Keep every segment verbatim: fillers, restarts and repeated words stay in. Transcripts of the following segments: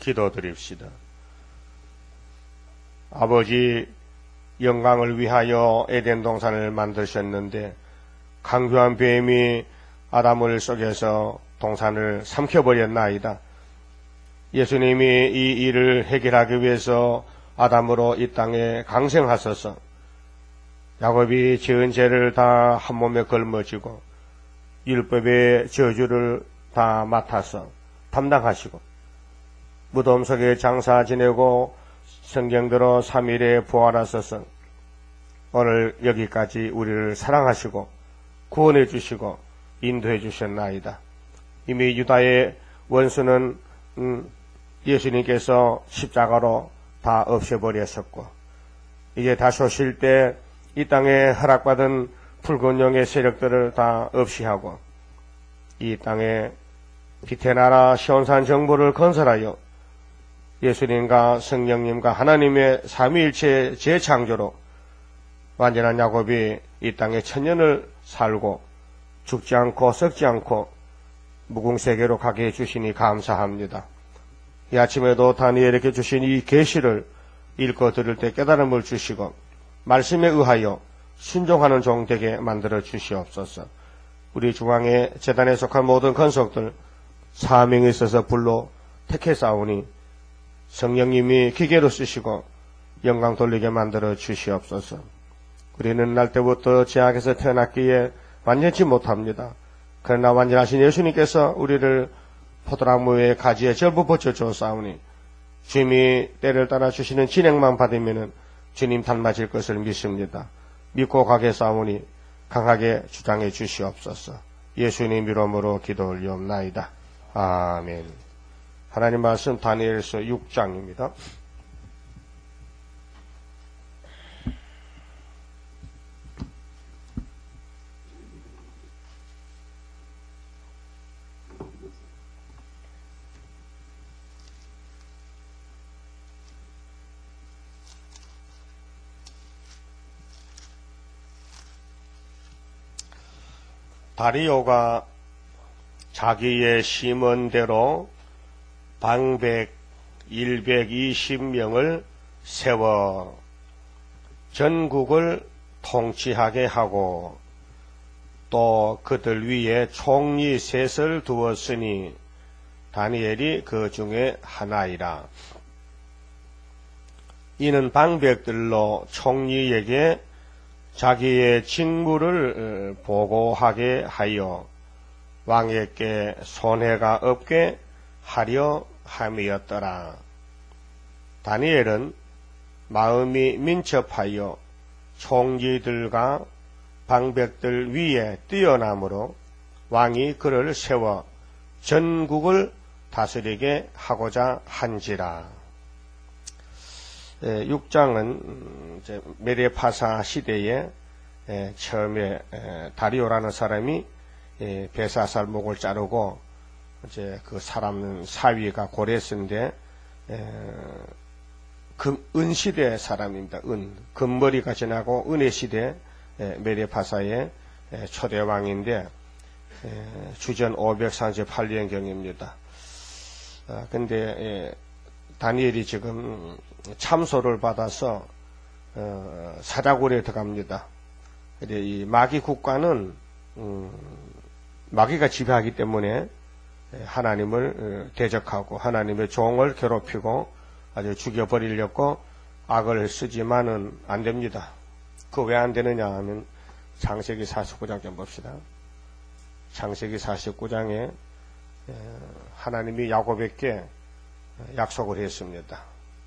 기도드립시다. 아버지, 영광을 위하여 에덴 동산을 만드셨는데 강교한 뱀이 아담을 속여서 동산을 삼켜버렸나이다. 예수님이 이 일을 해결하기 위해서 아담으로 이 땅에 강생하셔서 야곱이 지은 죄를 다 한 몸에 걸머지고 율법의 저주를 다 맡아서 담당하시고 무덤 속에 장사 지내고 성경대로 삼 일에 부활하셔서 오늘 여기까지 우리를 사랑하시고 구원해 주시고 인도해 주셨나이다. 이미 유다의 원수는 음, 예수님께서 십자가로 다 없애버렸었고 이제 다시 오실 때 이 땅에 허락받은 붉은 용의 세력들을 다 없이하고 이 땅에 빛의 나라 시온산 정부를 건설하여 예수님과 성령님과 하나님의 삼위일체 재창조로 완전한 야곱이 이 땅에 천년을 살고 죽지 않고 썩지 않고 무궁세계로 가게 해주시니 감사합니다. 이 아침에도 다니엘에게 주신 이 계시를 읽고 들을 때 깨달음을 주시고 말씀에 의하여 순종하는 종 되게 만들어 주시옵소서. 우리 중앙에 재단에 속한 모든 건속들 사명에 있어서 불로 택했사오니 성령님이 기계로 쓰시고 영광 돌리게 만들어 주시옵소서. 우리는 날 때부터 죄악에서 태어났기에 완전치 못합니다. 그러나 완전하신 예수님께서 우리를 포도나무의 가지에 절부 벗겨주었사오니 주님이 때를 따라 주시는 진행만 받으면 주님 닮아질 것을 믿습니다. 믿고 가겠사오니 강하게 주장해 주시옵소서. 예수님 이름으로 기도 올리옵나이다. 아멘. 하나님 말씀 다니엘서 육 장입니다. 다리오가 자기의 심언대로 방백 백이십 명을 세워 전국을 통치하게 하고 또 그들 위에 총리 셋을 두었으니 다니엘이 그 중에 하나이라. 이는 방백들로 총리에게 자기의 직무를 보고하게 하여 왕에게 손해가 없게 하려 함이었더라. 다니엘은 마음이 민첩하여 총리들과 방백들 위에 뛰어남으로 왕이 그를 세워 전국을 다스리게 하고자 한지라. 육 장은 이제 메데파사 시대에 처음에 다리오라는 사람이 베사살 목을 자르고 이제 그 사람 사위가 고레스인데 금, 은시대 사람입니다. 은 금머리가 지나고 은혜시대 메데파사의 초대왕인데 주전 오백삼십팔 년경입니다. 근데 다니엘이 지금 참소를 받아서 어, 사자굴에 들어갑니다. 근데 이 마귀 국가는 음, 마귀가 지배하기 때문에 하나님을 대적하고 하나님의 종을 괴롭히고 아주 죽여버리려고 악을 쓰지만은 안 됩니다. 그 왜 안 되느냐 하면 창세기 사십구 장 좀 봅시다. 창세기 사십구 장에 하나님이 야곱에게 약속을 했습니다.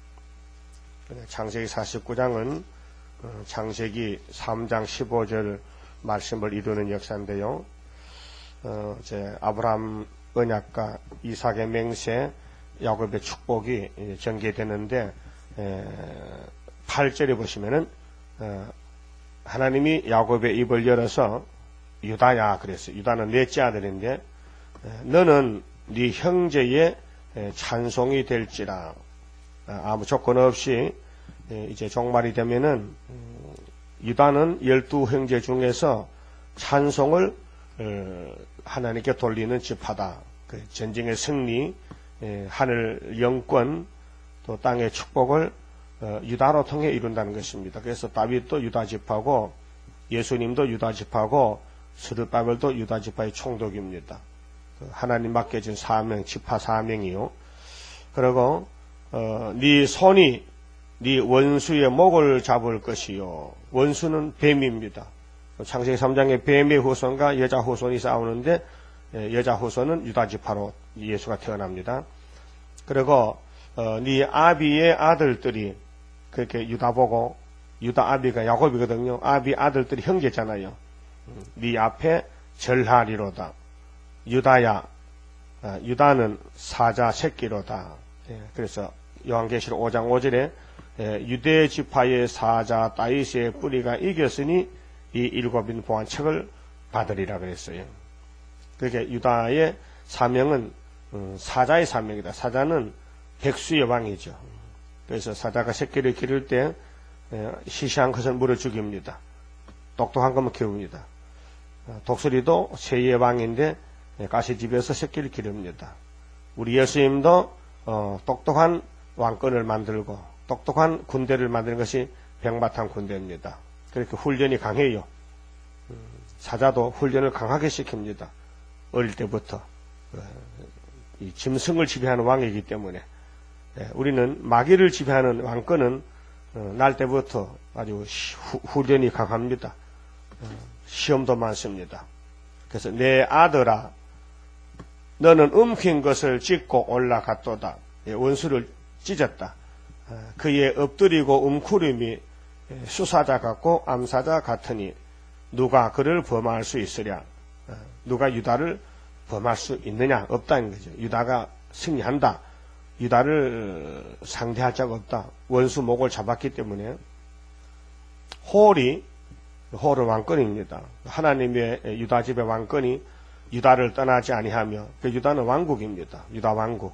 창세기 사십구 장은 창세기 삼 장 십오 절 말씀을 이루는 역사인데요. 어, 이제 아브라함 언약과 이삭의 맹세, 야곱의 축복이 전개되는데 에, 팔 절에 보시면은 어, 하나님이 야곱의 입을 열어서 유다야 그랬어요. 유다는 넷째 아들인데 에, 너는 네 형제의 찬송이 될지라. 아무 조건 없이 이제 종말이 되면은 유다는 열두 형제 중에서 찬송을 하나님께 돌리는 지파다. 그 전쟁의 승리, 예, 하늘 영권 또 땅의 축복을 어, 유다로 통해 이룬다는 것입니다. 그래서 다윗도 유다 지파고 예수님도 유다 지파고 스룹바벨도 유다 지파의 총독입니다. 그 하나님 맡겨진 사명, 지파 사명이요. 그리고 어, 네 손이 네 원수의 목을 잡을 것이요. 원수는 뱀입니다. 창세기 삼 장에 뱀의 후손과 여자 후손이 싸우는데 여자 후손은 유다 지파로 예수가 태어납니다. 그리고 어, 네 아비의 아들들이 그렇게 유다 보고 유다 아비가 야곱이거든요. 아비 아들들이 형제잖아요. 네 앞에 절하리로다. 유다야, 아, 유다는 사자 새끼로다. 예, 그래서 요한계시록 오 장 오 절에 예, 유대 지파의 사자 다윗의 뿌리가 이겼으니 이 일곱인 보안책을 받으리라 그랬어요. 그렇게 유다의 사명은 음, 사자의 사명이다. 사자는 백수의 왕이죠. 그래서 사자가 새끼를 기를 때 예, 시시한 것은 물을 죽입니다. 똑똑한 것만 키웁니다. 독수리도 새의 왕인데 예, 가시집에서 새끼를 기릅니다. 우리 예수님도 어, 똑똑한 왕권을 만들고 똑똑한 군대를 만드는 것이 백마탄 군대입니다. 그렇게 훈련이 강해요. 음, 사자도 훈련을 강하게 시킵니다. 어릴 때부터 이 짐승을 지배하는 왕이기 때문에 예, 우리는 마귀를 지배하는 왕권은 어, 날 때부터 아주 시, 후, 훈련이 강합니다. 어, 시험도 많습니다. 그래서 내 아들아 너는 움킨 것을 찢고 올라갔도다. 예, 원수를 찢었다. 어, 그의 엎드리고 움쿠림이 수사자 같고 암사자 같으니 누가 그를 범할 수 있으랴. 어, 누가 유다를 범할 수 있느냐? 없다는 거죠. 유다가 승리한다. 유다를 상대할 자가 없다. 원수 목을 잡았기 때문에 홀이 홀은 왕권입니다. 하나님의 유다 집의 왕권이 유다를 떠나지 아니하며 그 유다는 왕국입니다. 유다 왕국.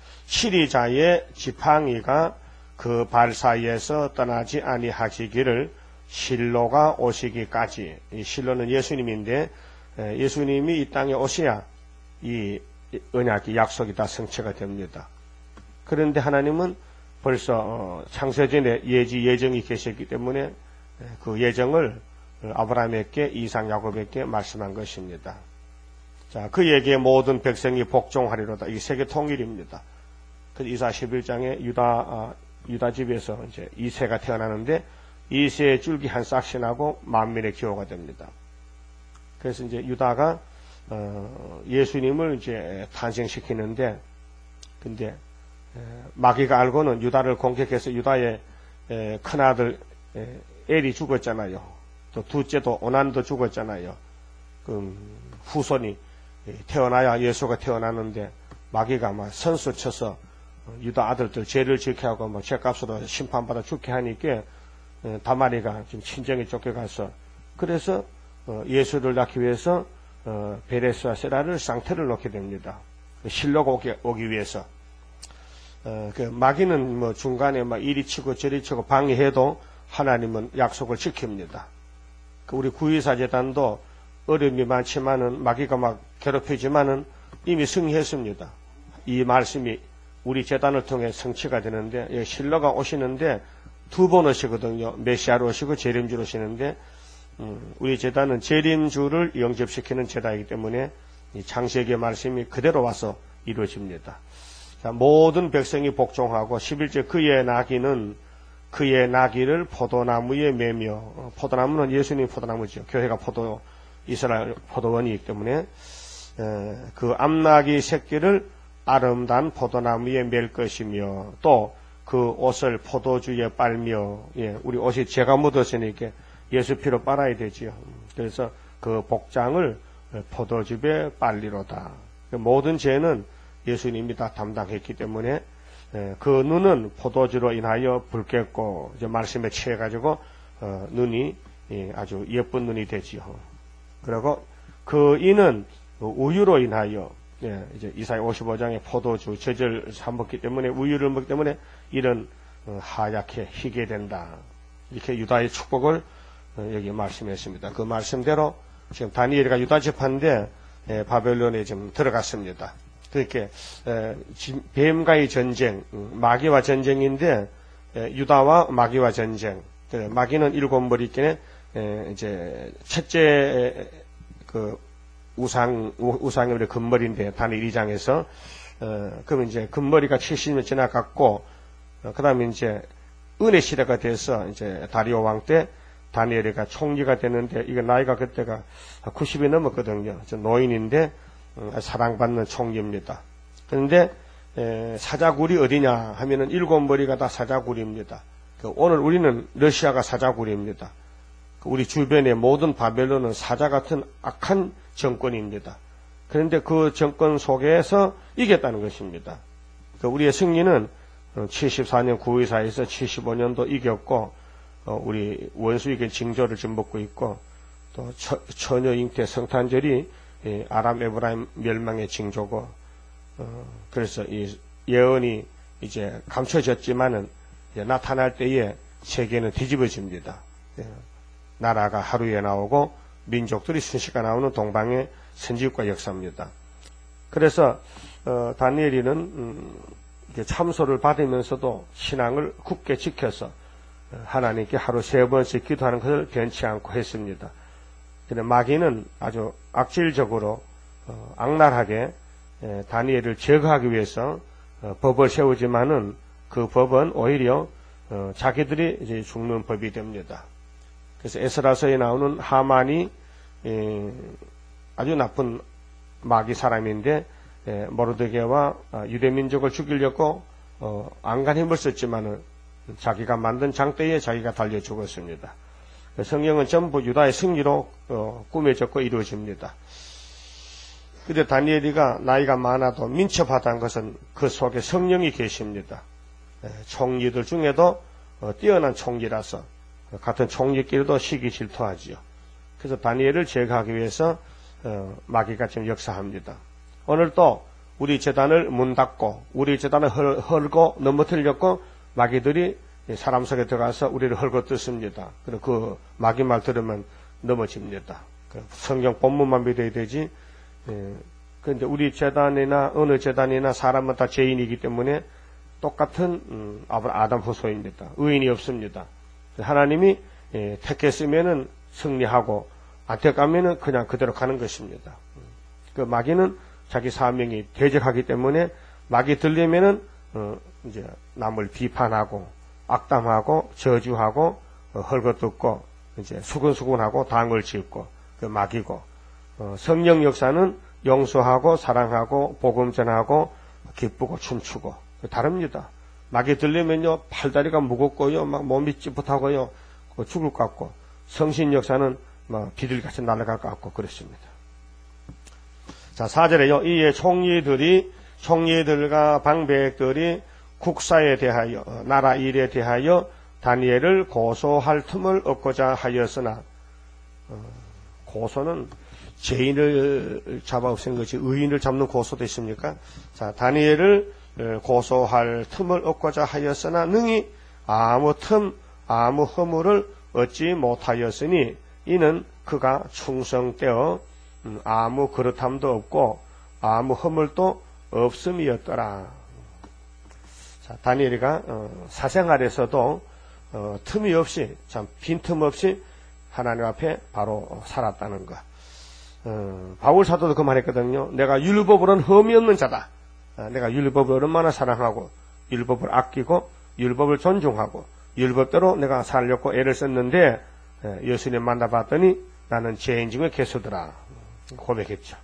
시리자의 지팡이가 그 발 사이에서 떠나지 아니하시기를 실로가 오시기까지. 이 실로는 예수님인데 예수님이 이 땅에 오셔야 이 언약이 약속이 다 성취가 됩니다. 그런데 하나님은 벌써 창세전에 예지 예정이 계셨기 때문에 그 예정을 아브라함에게 이삭 야곱에게 말씀한 것입니다. 자, 그에게 모든 백성이 복종하리로다. 이 세계 통일입니다. 그 이사 십일 장에 유다 아, 유다 집에서 이제 이세가 태어나는데 이세의 줄기 한 싹씩 나고 만민의 기호가 됩니다. 그래서 이제 유다가 어, 예수님을 이제 탄생시키는데 근데 에, 마귀가 알고는 유다를 공격해서 유다의 에, 큰아들 에, 엘이 죽었잖아요. 또 둘째도 오난도 죽었잖아요. 그 후손이 태어나야 예수가 태어나는데 마귀가 막 선수 쳐서 유다 아들들 죄를 지게 하고 뭐 죄값으로 심판받아 죽게 하니까 다마리가 지금 친정에 쫓겨가서 그래서 예수를 낳기 위해서 베레스와 세라를 쌍태를 놓게 됩니다. 실로가 오기, 오기 위해서. 그 마귀는 뭐 중간에 막 이리 치고 저리 치고 방해해도 하나님은 약속을 지킵니다. 우리 구이사 재단도 어려움이 많지만은 마귀가 막 괴롭히지만은 이미 승리했습니다. 이 말씀이 우리 재단을 통해 성취가 되는데 실로가 오시는데 두 번 오시거든요. 메시아로 오시고 재림주로 오시는데 음, 우리 재단은 재림주를 영접시키는 재단이기 때문에 이 창세기의 말씀이 그대로 와서 이루어집니다. 자, 모든 백성이 복종하고 십일 절 그의 나귀는 그의 나귀를 포도나무에 매며 포도나무는 예수님 포도나무죠. 교회가 포도 이스라엘 포도원이기 때문에 에, 그 암나귀 새끼를 아름다운 포도나무에 맬 것이며 또 그 옷을 포도주에 빨며 예, 우리 옷이 죄가 묻었으니까 예수 피로 빨아야 되지요. 그래서 그 복장을 포도즙에 빨리로다. 모든 죄는 예수님이 다 담당했기 때문에 에, 그 눈은 포도주로 인하여 붉겠고 이제 말씀에 취해가지고 어, 눈이 예, 아주 예쁜 눈이 되지요. 그리고 그 이는 우유로 인하여 예, 이제 이사야 오십오 장에 포도주 젖을 사먹기 때문에 우유를 먹기 때문에 이런 어, 하얗게 희게 된다. 이렇게 유다의 축복을 어, 여기 말씀했습니다. 그 말씀대로 지금 다니엘이가 유다 지파인데 예, 바벨론에 지금 들어갔습니다. 그렇게 뱀과의 전쟁, 마귀와 전쟁인데 유다와 마귀와 전쟁. 마귀는 일곱 머리께 이제 첫째 그 우상 우상의 우리 금머리인데 다니엘 이 장에서 어, 그러면 이제 금머리가 칠십 년 지나갔고 어, 그다음에 이제 은혜 시대가 돼서 이제 다리오 왕 때 다니엘이가 총리가 되는데 이게 나이가 그때가 구십이 넘었거든요. 저 노인인데 음, 사랑받는 총리입니다. 그런데 에, 사자굴이 어디냐 하면은 일곱 머리가 다 사자굴입니다. 그 오늘 우리는 러시아가 사자굴입니다. 그 우리 주변의 모든 바벨론은 사자 같은 악한 정권입니다. 그런데 그 정권 속에서 이겼다는 것입니다. 그 우리의 승리는 칠십사 년 구이사에서 칠십오 년도 이겼고 어, 우리 원수에게 징조를 좀 먹고 있고 또 처, 처녀 잉태 성탄절이 이 아람 에브라임 멸망의 징조고 어, 그래서 이 예언이 이제 감춰졌지만은 이제 나타날 때에 세계는 뒤집어집니다. 예. 나라가 하루에 나오고 민족들이 순식간에 나오는 동방의 선지국과 역사입니다. 그래서 어, 다니엘이는 음, 이제 참소를 받으면서도 신앙을 굳게 지켜서 하나님께 하루 세 번씩 기도하는 것을 변치 않고 했습니다. 근데 마귀는 아주 악질적으로 어, 악랄하게 에, 다니엘을 제거하기 위해서 어, 법을 세우지만은 그 법은 오히려 어, 자기들이 이제 죽는 법이 됩니다. 그래서 에스라서에 나오는 하만이 에, 아주 나쁜 마귀 사람인데 에, 모르드게와 어, 유대민족을 죽이려고 어, 안간 힘을 썼지만은 자기가 만든 장대에 자기가 달려 죽었습니다. 성경은 전부 유다의 승리로 어, 꾸며졌고 이루어집니다. 그런데 다니엘이가 나이가 많아도 민첩하다는 것은 그 속에 성령이 계십니다. 에, 총리들 중에도 어, 뛰어난 총리라서 같은 총리끼리도 시기 질투하지요. 그래서 다니엘을 제거하기 위해서 어, 마귀가 지금 역사합니다. 오늘도 우리 제단을 문 닫고 우리 제단을 헐, 헐고 넘어뜨렸고 마귀들이 사람 속에 들어가서 우리를 헐고 뜯습니다. 그리고 그 마귀 말 들으면 넘어집니다. 성경 본문만 믿어야 되지. 그런데 우리 제단이나 어느 제단이나 사람은 다 죄인이기 때문에 똑같은 음, 아담 후손입니다. 의인이 없습니다. 하나님이 예, 택했으면은 승리하고 안 택하면은 그냥 그대로 가는 것입니다. 그 마귀는 자기 사명이 대적하기 때문에 마귀 들리면은 어, 이제 남을 비판하고 악담하고 저주하고 어, 헐거뜯고 이제 수근수근하고 당을 짓고 그 마귀고 어, 성령 역사는 용서하고 사랑하고 복음 전하고 기쁘고 춤추고 다릅니다. 마귀 들리면요 팔다리가 무겁고요 막 몸이 찌뿌하고요 죽을 것 같고 성신 역사는 막 비둘기같이 날아갈 것 같고 그렇습니다. 자 사 절에요 이에 총리들이 총리들과 방백들이 국사에 대하여 나라 일에 대하여 다니엘을 고소할 틈을 얻고자 하였으나 어, 고소는 죄인을 잡아 없앤 것이 의인을 잡는 고소도 있습니까? 자 다니엘을 고소할 틈을 얻고자 하였으나 능히 아무 틈 아무 허물을 얻지 못하였으니 이는 그가 충성되어 아무 그릇함도 없고 아무 허물도 없음이었더라. 자, 다니엘이가 어, 사생활에서도 어, 틈이 없이 참 빈틈 없이 하나님 앞에 바로 살았다는 것. 어, 바울 사도도 그 말했거든요. 내가 율법으로는 흠이 없는 자다. 어, 내가 율법을 얼마나 사랑하고 율법을 아끼고 율법을 존중하고 율법대로 내가 살려고 애를 썼는데 에, 예수님 만나봤더니 나는 죄인 중에 개수더라. 고백했죠.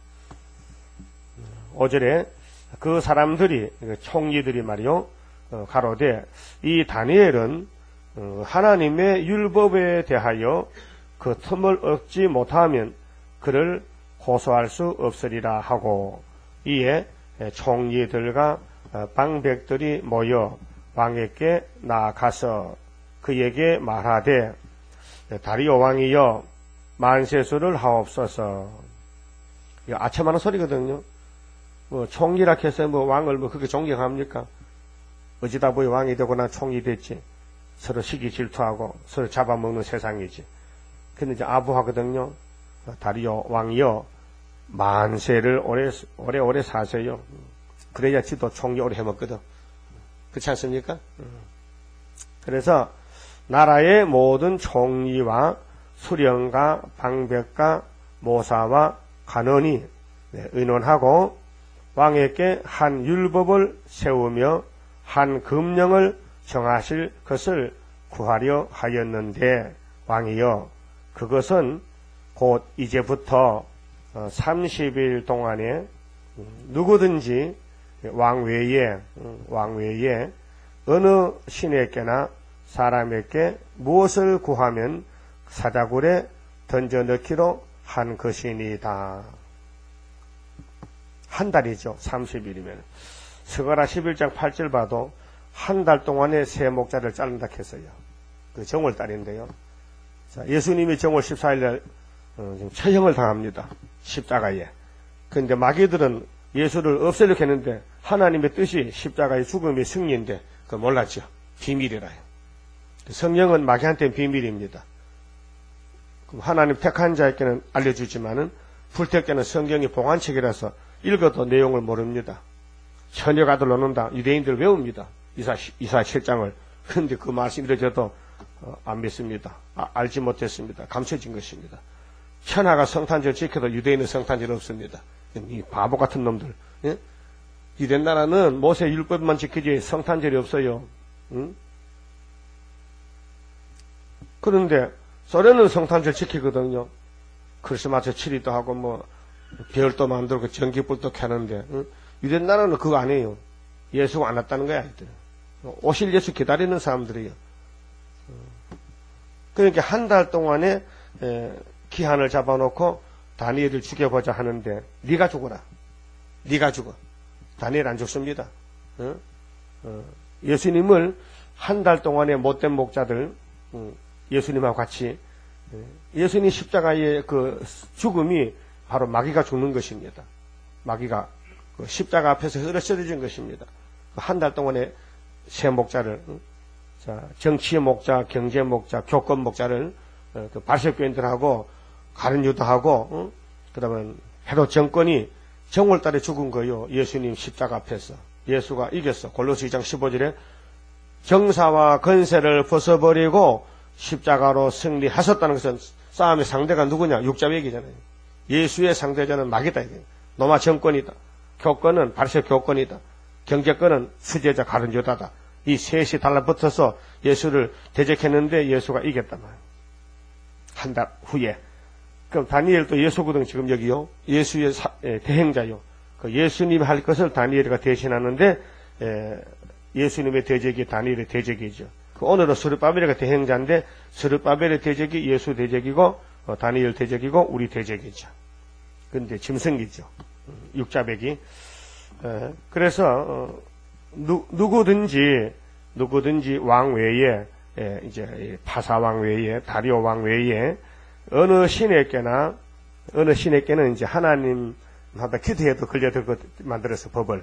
오 절에 그 사람들이 총리들이 말이요 어, 가로되 이 다니엘은 어, 하나님의 율법에 대하여 그 틈을 얻지 못하면 그를 고소할 수 없으리라 하고 이에 총리들과 방백들이 모여 왕에게 나아가서 그에게 말하되 다리오 왕이여 만세수를 하옵소서. 이거 아첨하는 소리거든요. 뭐 총리라 해서 뭐 왕을 뭐 그렇게 존경합니까? 어찌다 보니 왕이 되거나 총리 됐지. 서로 시기 질투하고 서로 잡아먹는 세상이지. 근데 이제 아부하거든요. 다리오 왕이여 만세를 오래 오래 오래 사세요. 그래야 지도 총리 오래 해먹거든. 그렇지 않습니까? 그래서 나라의 모든 총리와 수령과 방백과 모사와 간원이 의논하고 왕에게 한 율법을 세우며 한 금령을 정하실 것을 구하려 하였는데 왕이여 그것은 곧 이제부터 삼십 일 동안에 누구든지 왕외에 왕외에 어느 신에게나 사람에게 무엇을 구하면 사자굴에 던져 넣기로 한 것이니이다. 한 달이죠. 삼십 일이면. 스가랴 십일 장 팔 절 봐도 한 달 동안에 새 목자를 자른다 했어요. 그 정월달인데요. 자, 예수님이 정월 십사 일날 어, 처형을 당합니다. 십자가에. 그런데 마귀들은 예수를 없애려고 했는데 하나님의 뜻이 십자가의 죽음이 승리인데 그걸 몰랐죠. 비밀이라요. 성령은 마귀한테는 비밀입니다. 하나님 택한 자에게는 알려주지만은 불택자는 성경이 봉안책이라서 읽어도 내용을 모릅니다. 처녀가 들어놓는다. 유대인들 외웁니다. 이사, 이사 칠 장을. 그런데 그 말씀 이루어져도 어, 안 믿습니다. 아, 알지 못했습니다. 감춰진 것입니다. 천하가 성탄절 지켜도 유대인은 성탄절 없습니다. 이 바보 같은 놈들. 예? 유대 나라는 모세 율법만 지키지 성탄절이 없어요. 응? 그런데 소련은 성탄절 지키거든요. 크리스마스 치리도 하고 뭐 별도 만들고 전기불도 켜는데 응? 유대 나라는 그거 안 해요. 예수가 안 왔다는 거야. 오실 예수 기다리는 사람들이에요. 그러니까 한 달 동안에 에, 기한을 잡아놓고 다니엘을 죽여보자 하는데 네가 죽어라. 네가 죽어. 다니엘 안 죽습니다. 어? 어. 예수님을 한 달 동안에 못된 목자들 음, 예수님하고 같이 예수님 십자가의 그 죽음이 바로 마귀가 죽는 것입니다. 마귀가 그 십자가 앞에서 쓰러진 것입니다. 한 달 동안에 새 목자를 자, 정치의 목자, 경제 목자, 교권 목자를 어, 그 발석교인들하고 가룟 유다하고 어? 그다음에 헤롯 정권이 정월달에 죽은 거요. 예수님 십자가 앞에서 예수가 이겼어. 골로새 이 장 십오 절에 정사와 건세를 벗어버리고 십자가로 승리하셨다는 것은 싸움의 상대가 누구냐? 육자백이잖아요. 예수의 상대자는 마귀다. 로마 정권이다. 교권은 바리새 교권이다. 경제권은 수제자 가룟 유다다. 이 셋이 달라붙어서 예수를 대적했는데 예수가 이겼단 말이에요. 한 달 후에. 그럼 다니엘도 예수거든 지금 여기요. 예수의 사, 에, 대행자요. 그 예수님 할 것을 다니엘이가 대신하는데 에, 예수님의 대적이 다니엘의 대적이죠. 그 오늘은 스룹바벨이가 대행자인데 스룹바벨의 대적이 예수 대적이고 어, 다니엘 대적이고 우리 대적이죠. 근데 짐승이죠. 육자백이. 에, 그래서 어, 누, 누구든지 누구든지 왕 외에 에, 이제 파사 왕 외에 다리오 왕 외에 어느 신에게나 어느 신에게는 이제 하나님마다 기도해도 걸려들 것 만들어서 법을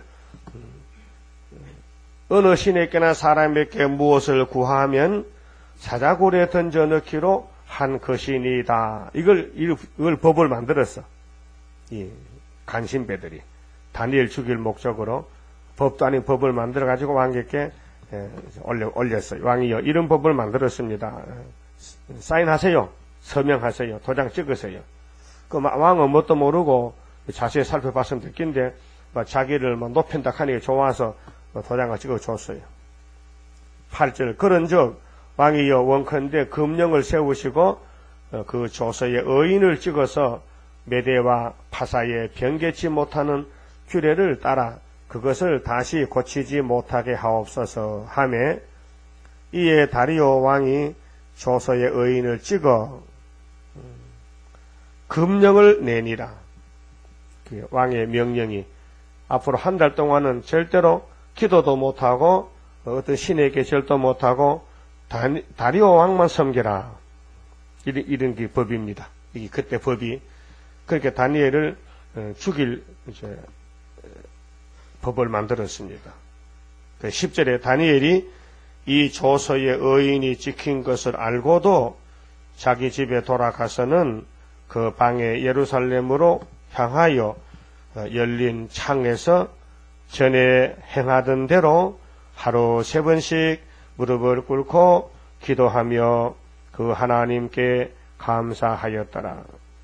어느 신에게나 사람에게 무엇을 구하면 사자굴에 던져 넣기로 한 것이니이다. 이걸 이걸 법을 만들었어. 이 간신배들이 다니엘 죽일 목적으로 법도 아닌 법을 만들어 가지고 왕에게 올려 올렸어요. 왕이요 이런 법을 만들었습니다. 사인하세요. 서명하세요. 도장 찍으세요. 그 왕은 뭣도 모르고 자세히 살펴봤으면 됐긴데 자기를 뭐 높인다 하니 좋아서 도장을 찍어줬어요. 팔 절 그런즉 왕이여 원컨대 금령을 세우시고 그 조서에 의인을 찍어서 메대와 파사에 변개치 못하는 규례를 따라 그것을 다시 고치지 못하게 하옵소서 하매 이에 다리오 왕이 조서에 의인을 찍어 금령을 내니라. 왕의 명령이 앞으로 한 달 동안은 절대로 기도도 못하고 어떤 신에게 절도 못하고 다리오 왕만 섬겨라. 이런, 이런 게 법입니다. 이게 그때 법이. 그렇게 다니엘을 죽일 이제 법을 만들었습니다. 십 절에 다니엘이 이 조서의 의인이 찍힌 것을 알고도 자기 집에 돌아가서는 그 방에 예루살렘으로 향하여 열린 창에서 전에 행하던 대로 하루 세 번씩 무릎을 꿇고 기도하며 그 하나님께 감사하였더라.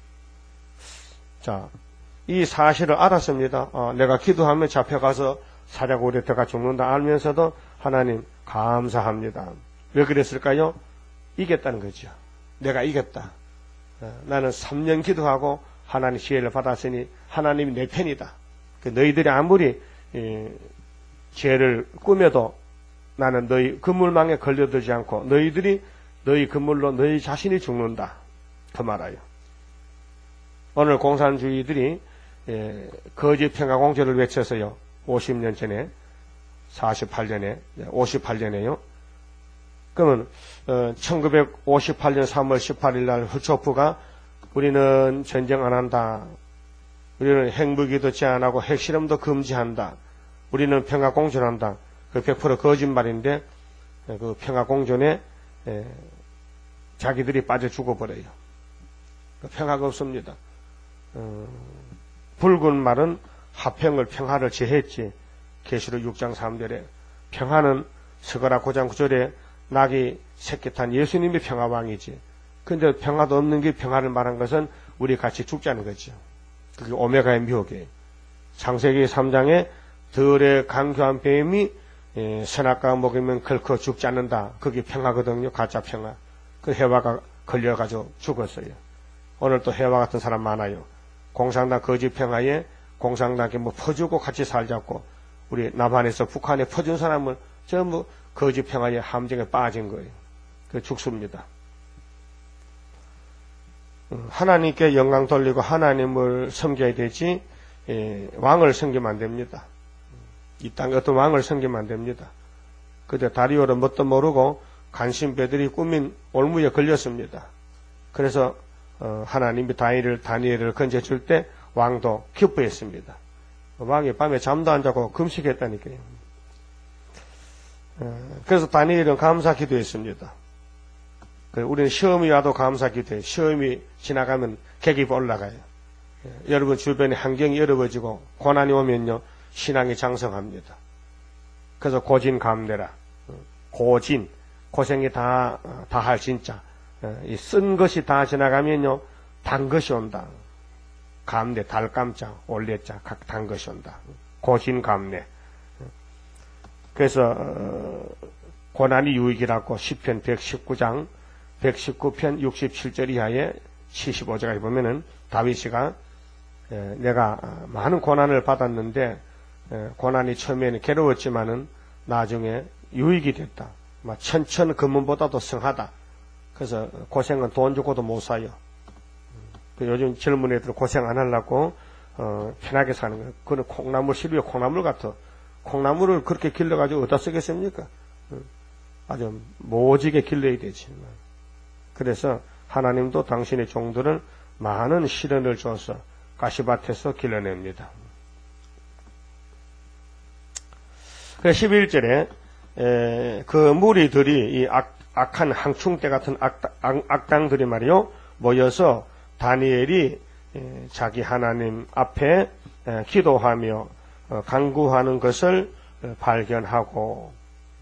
자, 이 사실을 알았습니다. 어, 내가 기도하면 잡혀가서 사자고리에 들어가 죽는다 알면서도 하나님 감사합니다. 왜 그랬을까요? 이겼다는 거죠. 내가 이겼다. 어, 나는 삼 년 기도하고 하나님 지혜를 받았으니 하나님이 내 편이다. 그 너희들이 아무리 예, 죄를 꾸며도 나는 너희 그물망에 걸려들지 않고 너희들이 너희 그물로 너희 자신이 죽는다. 그 말아요. 오늘 공산주의들이 예, 거짓 평화공주를 외쳐서요. 오십 년 전에 사십팔 년에 오십팔 년에요. 그러면 어, 천구백오십팔 년 삼월 십팔일 날 후초프가 우리는 전쟁 안 한다. 우리는 핵무기도 제한하고 핵실험도 금지한다. 우리는 평화공존한다. 그 백 퍼센트 거짓말인데 그 평화공존에 에, 자기들이 빠져 죽어버려요. 그 평화가 없습니다. 어, 붉은 말은 화평을 평화를 제했지. 계시록 육 장 삼 절에 평화는 스가랴 구 장 구 절에 낙이 새끼 탄 예수님이 평화왕이지. 근데 평화도 없는 게 평화를 말한 것은 우리 같이 죽자는 거죠. 그게 오메가의 묘계. 창세기 삼 장에 들의 강교한 뱀이 예, 선악과 먹이면 결코 죽지 않는다. 그게 평화거든요. 가짜 평화. 그 해와가 걸려가지고 죽었어요. 오늘 또 해와 같은 사람 많아요. 공산당 거짓 평화에 공산당에 뭐 퍼주고 같이 살자고 우리 남한에서 북한에 퍼준 사람을 전부 거짓 평화의 함정에 빠진 거예요. 그 죽습니다. 하나님께 영광 돌리고 하나님을 섬겨야 되지 예, 왕을 섬기면 안 됩니다. 이 땅에 어떤 왕을 섬기면 안 됩니다. 그때 다리오를 뭣도 모르고 간신배들이 꾸민 올무에 걸렸습니다. 그래서 어, 하나님이 다니엘을, 다니엘을 건져줄 때 왕도 기뻐했습니다. 왕이 밤에 잠도 안 자고 금식했다니까요. 어, 그래서 다니엘은 감사 기도했습니다. 우리는 시험이 와도 감사 기도해요. 시험이 지나가면 계기가 올라가요. 예, 여러분 주변에 환경이 어려워지고 고난이 오면요 신앙이 장성합니다. 그래서 고진감래라. 고진 고생이 다 다 할 진짜 이 쓴 것이 다 지나가면요 단 것이 온다. 감래 달감자 올레자 각 단 것이 온다. 고진감래. 그래서 어, 고난이 유익이라고 시편 백십구 장 백십구 편 육십칠 절 이하에 칠십오 절까지 보면은 다윗이가 에, 내가 많은 고난을 받았는데 에, 고난이 처음에는 괴로웠지만은 나중에 유익이 됐다. 막 천천 금은보다도 성하다. 그래서 고생은 돈 주고도 못 사요. 그 요즘 젊은 애들 고생 안 하려고 어, 편하게 사는 거예요. 그는 콩나물 시루에 콩나물 같아. 콩나물을 그렇게 길러가지고 어디다 쓰겠습니까? 아주 모지게 길러야 되지. 그래서 하나님도 당신의 종들을 많은 시련을 줘서 가시밭에서 길러냅니다. 그래서 십일 절에 에, 그 무리들이 이 악, 악한 항충대 같은 악, 악, 악당들이 말이요 모여서 다니엘이 에, 자기 하나님 앞에 에, 기도하며 어, 간구하는 것을 에, 발견하고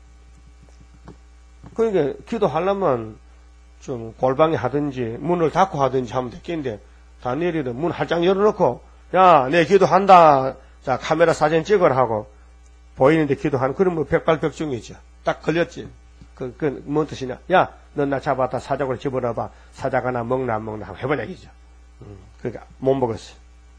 그러니까 기도하려면 좀 골방에 하든지 문을 닫고 하든지 하면 됐겠는데 다니엘이는 문 활짝 열어놓고 야, 내 기도한다. 자, 카메라 사진 찍으라 하고 보이는데 기도하는 그런 뭐 백발백중이죠. 딱 걸렸지. 그, 그, 뭔 뜻이냐. 야, 넌 나 잡았다. 사자고를 집어넣어봐. 사자가 나 먹나 안 먹나 한번 해보자, 이죠. 음, 그러니까 못 먹었어.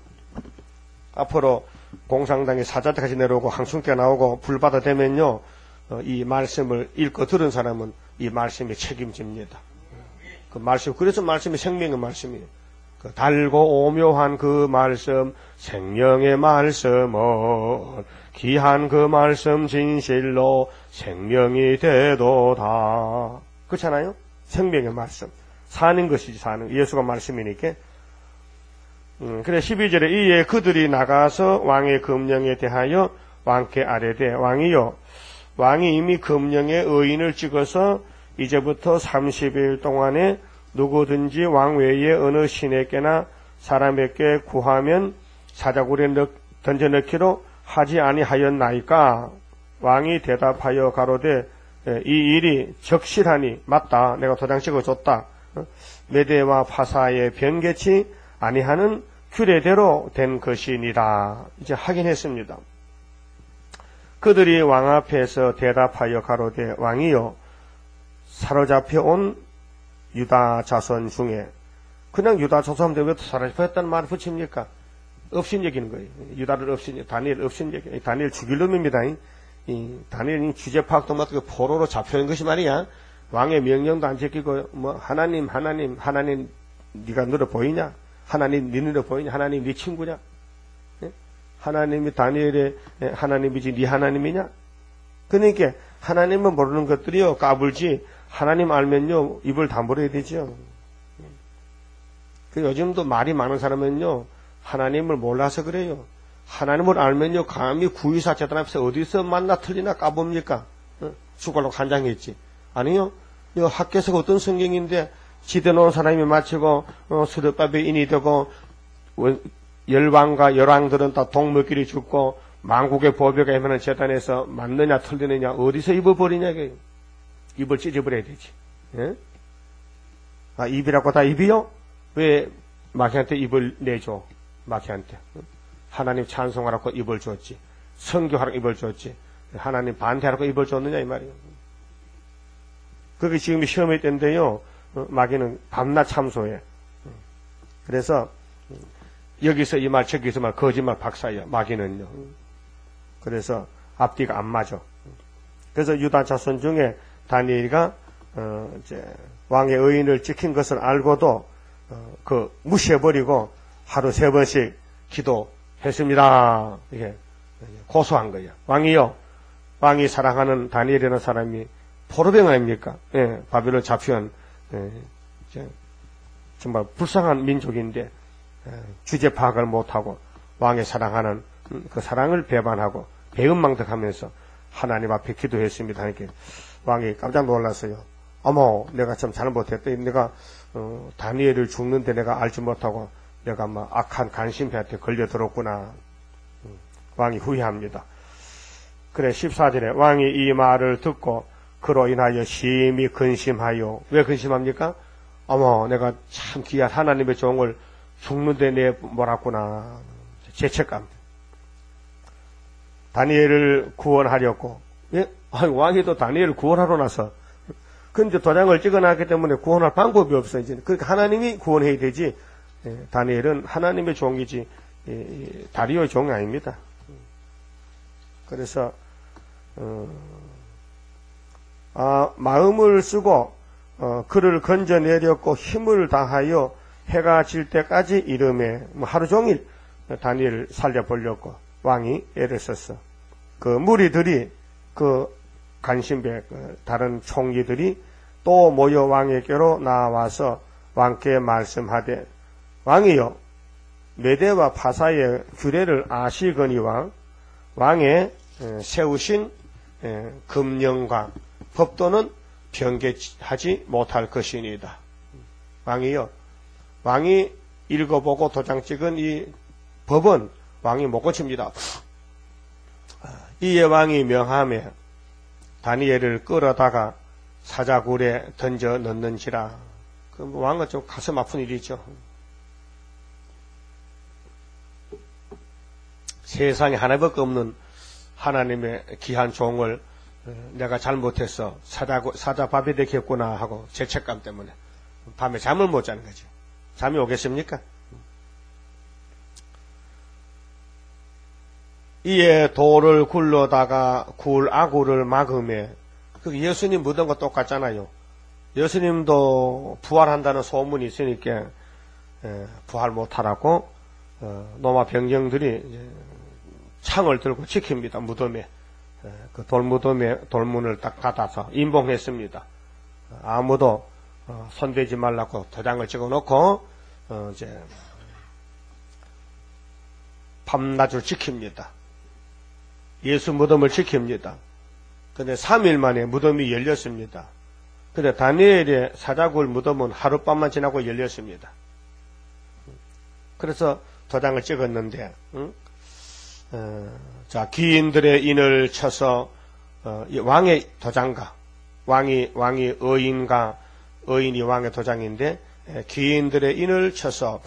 앞으로 공산당이 사자까지 내려오고 항충대가 나오고 불바다 되면요, 어, 이 말씀을 읽고 들은 사람은 이 말씀이 책임집니다. 그 말씀, 그래서 말씀이 생명의 말씀이에요. 그 달고 오묘한 그 말씀, 생명의 말씀은 귀한 그 말씀 진실로 생명이 되도다. 그렇잖아요? 생명의 말씀. 사는 것이지, 사는. 예수가 말씀이니까. 음, 그래, 십이 절에 이에 그들이 나가서 왕의 금령에 대하여 왕께 아뢰되, 왕이요, 왕이 이미 금령에 의인을 찍어서 이제부터 삼십 일 동안에 누구든지 왕 외에 어느 신에게나 사람에게 구하면 사자굴에 던져 넣기로 하지 아니하였나이까? 왕이 대답하여 가로되 이 일이 적실하니 맞다. 내가 도장 찍어줬다. 메대와 파사에 변개치 아니하는 규례대로 된 것이니라. 이제 확인했습니다. 그들이 왕 앞에서 대답하여 가로되 왕이여 사로잡혀 온 유다 자손 중에 그냥 유다 자손인데 왜 사로잡혔다는 말을 붙입니까? 업신 여기는 거예요. 유다를 업신, 다니엘 업신 여기, 다니엘 죽일 놈입니다. 이 다니엘이 주제 파악도 못하고 포로로 잡혀온 것이 말이야. 왕의 명령도 안 지키고 뭐 하나님 하나님 하나님 네가 눈에 보이냐? 하나님 네 눈에 보이냐? 하나님 네 친구냐? 예? 하나님이 다니엘의 하나님이지 네 하나님이냐? 그러니까 하나님은 모르는 것들이요 까불지 하나님 알면요 입을 다물어야 되죠. 그 요즘도 말이 많은 사람은요 하나님을 몰라서 그래요. 하나님을 알면요 감히 구이사 재단 앞에서 어디서 만나 틀리나 까봅니까? 어? 죽을로 간장했지. 아니요. 이 학교에서 어떤 성경인데 지대 놓은 사람이 마치고 어, 수렵밥에 인이 되고 열왕과 열왕들은 다 동물끼리 죽고 만국의 보배가 임하는 재단에서 맞느냐 틀리느냐 어디서 입어버리냐 이게. 입을 찢어버려야 되지. 예? 아 입이라고 다 입이요? 왜 마귀한테 입을 내줘? 마귀한테 하나님 찬송하라고 입을 줬지. 선교하라고 입을 줬지. 하나님 반대하라고 입을 줬느냐 이 말이에요. 그게 지금 시험일 때인데요. 마귀는 밤낮 참소해. 그래서 여기서 이 말 저기서 말 거짓말 박사야 마귀는요. 그래서 앞뒤가 안 맞아. 그래서 유다 자손 중에 다니엘이가 어 이제 왕의 의인을 지킨 것을 알고도 어 그 무시해버리고 하루 세 번씩 기도했습니다. 이게 고소한 거예요. 왕이요. 왕이 사랑하는 다니엘이라는 사람이 포로병 아닙니까? 예, 바벨론 잡혀온 예, 정말 불쌍한 민족인데 예, 주제 파악을 못하고 왕이 사랑하는 그 사랑을 배반하고 배은망덕하면서 하나님 앞에 기도했습니다. 이렇게 왕이 깜짝 놀랐어요. 어머, 내가 참 잘못했다. 내가 어, 다니엘을 죽는데 내가 알지 못하고 내가 막 악한 간신배한테 걸려들었구나. 음, 왕이 후회합니다. 그래 십사 절에 왕이 이 말을 듣고 그로 인하여 심히 근심하여. 왜 근심합니까? 어머, 내가 참 귀한 하나님의 종을 죽는데 내 몰았구나. 죄책감. 다니엘을 구원하려고. 예? 아니, 왕이 또 다니엘을 구원하러 나서. 근데 도장을 찍어놨기 때문에 구원할 방법이 없어. 이제 그러니까 하나님이 구원해야 되지. 예, 다니엘은 하나님의 종이지 예, 다리오의 종이 아닙니다. 그래서 어, 아, 마음을 쓰고 어, 그를 건져내렸고 힘을 다하여 해가 질 때까지 이름에 뭐 하루 종일 다니엘을 살려보려고 왕이 애를 썼어. 그 무리들이 그 간신배 그 다른 총리들이 또 모여 왕에게로 나와서 왕께 말씀하되 왕이여 메대와 파사의 규례를 아시거니와 왕의 세우신 금령과 법도는 변개하지 못할 것이니이다. 왕이여 왕이 읽어보고 도장 찍은 이 법은 왕이 못 고칩니다. 이에 왕이 명함에 다니엘을 끌어다가 사자굴에 던져 넣는지라. 그 왕은 좀 가슴 아픈 일이죠. 세상에 하나밖에 없는 하나님의 귀한 종을 내가 잘못해서 사자, 사자밥이 되겠구나 하고 죄책감 때문에 밤에 잠을 못 자는 거죠. 잠이 오겠습니까? 이에 돌을 굴러다가 굴 아구를 막음에 그 예수님 묻은 거 똑같잖아요. 예수님도 부활한다는 소문이 있으니까 부활 못하라고 로마 병정들이 창을 들고 지킵니다. 무덤에 그 돌무덤에 돌문을 딱 닫아서 임봉했습니다. 아무도 손대지 말라고 도장을 찍어놓고 이제 밤낮을 지킵니다. 예수 무덤을 지킵니다. 근데 삼 일 만에 무덤이 열렸습니다. 근데 다니엘의 사자굴 무덤은 하룻밤만 지나고 열렸습니다. 그래서 도장을 찍었는데 응? 어, 자, 귀인들의 인을 쳐서 어, 왕의 도장가, 왕이 왕이 의인가, 의인이 왕의 도장인데 에, 귀인들의 인을 쳐서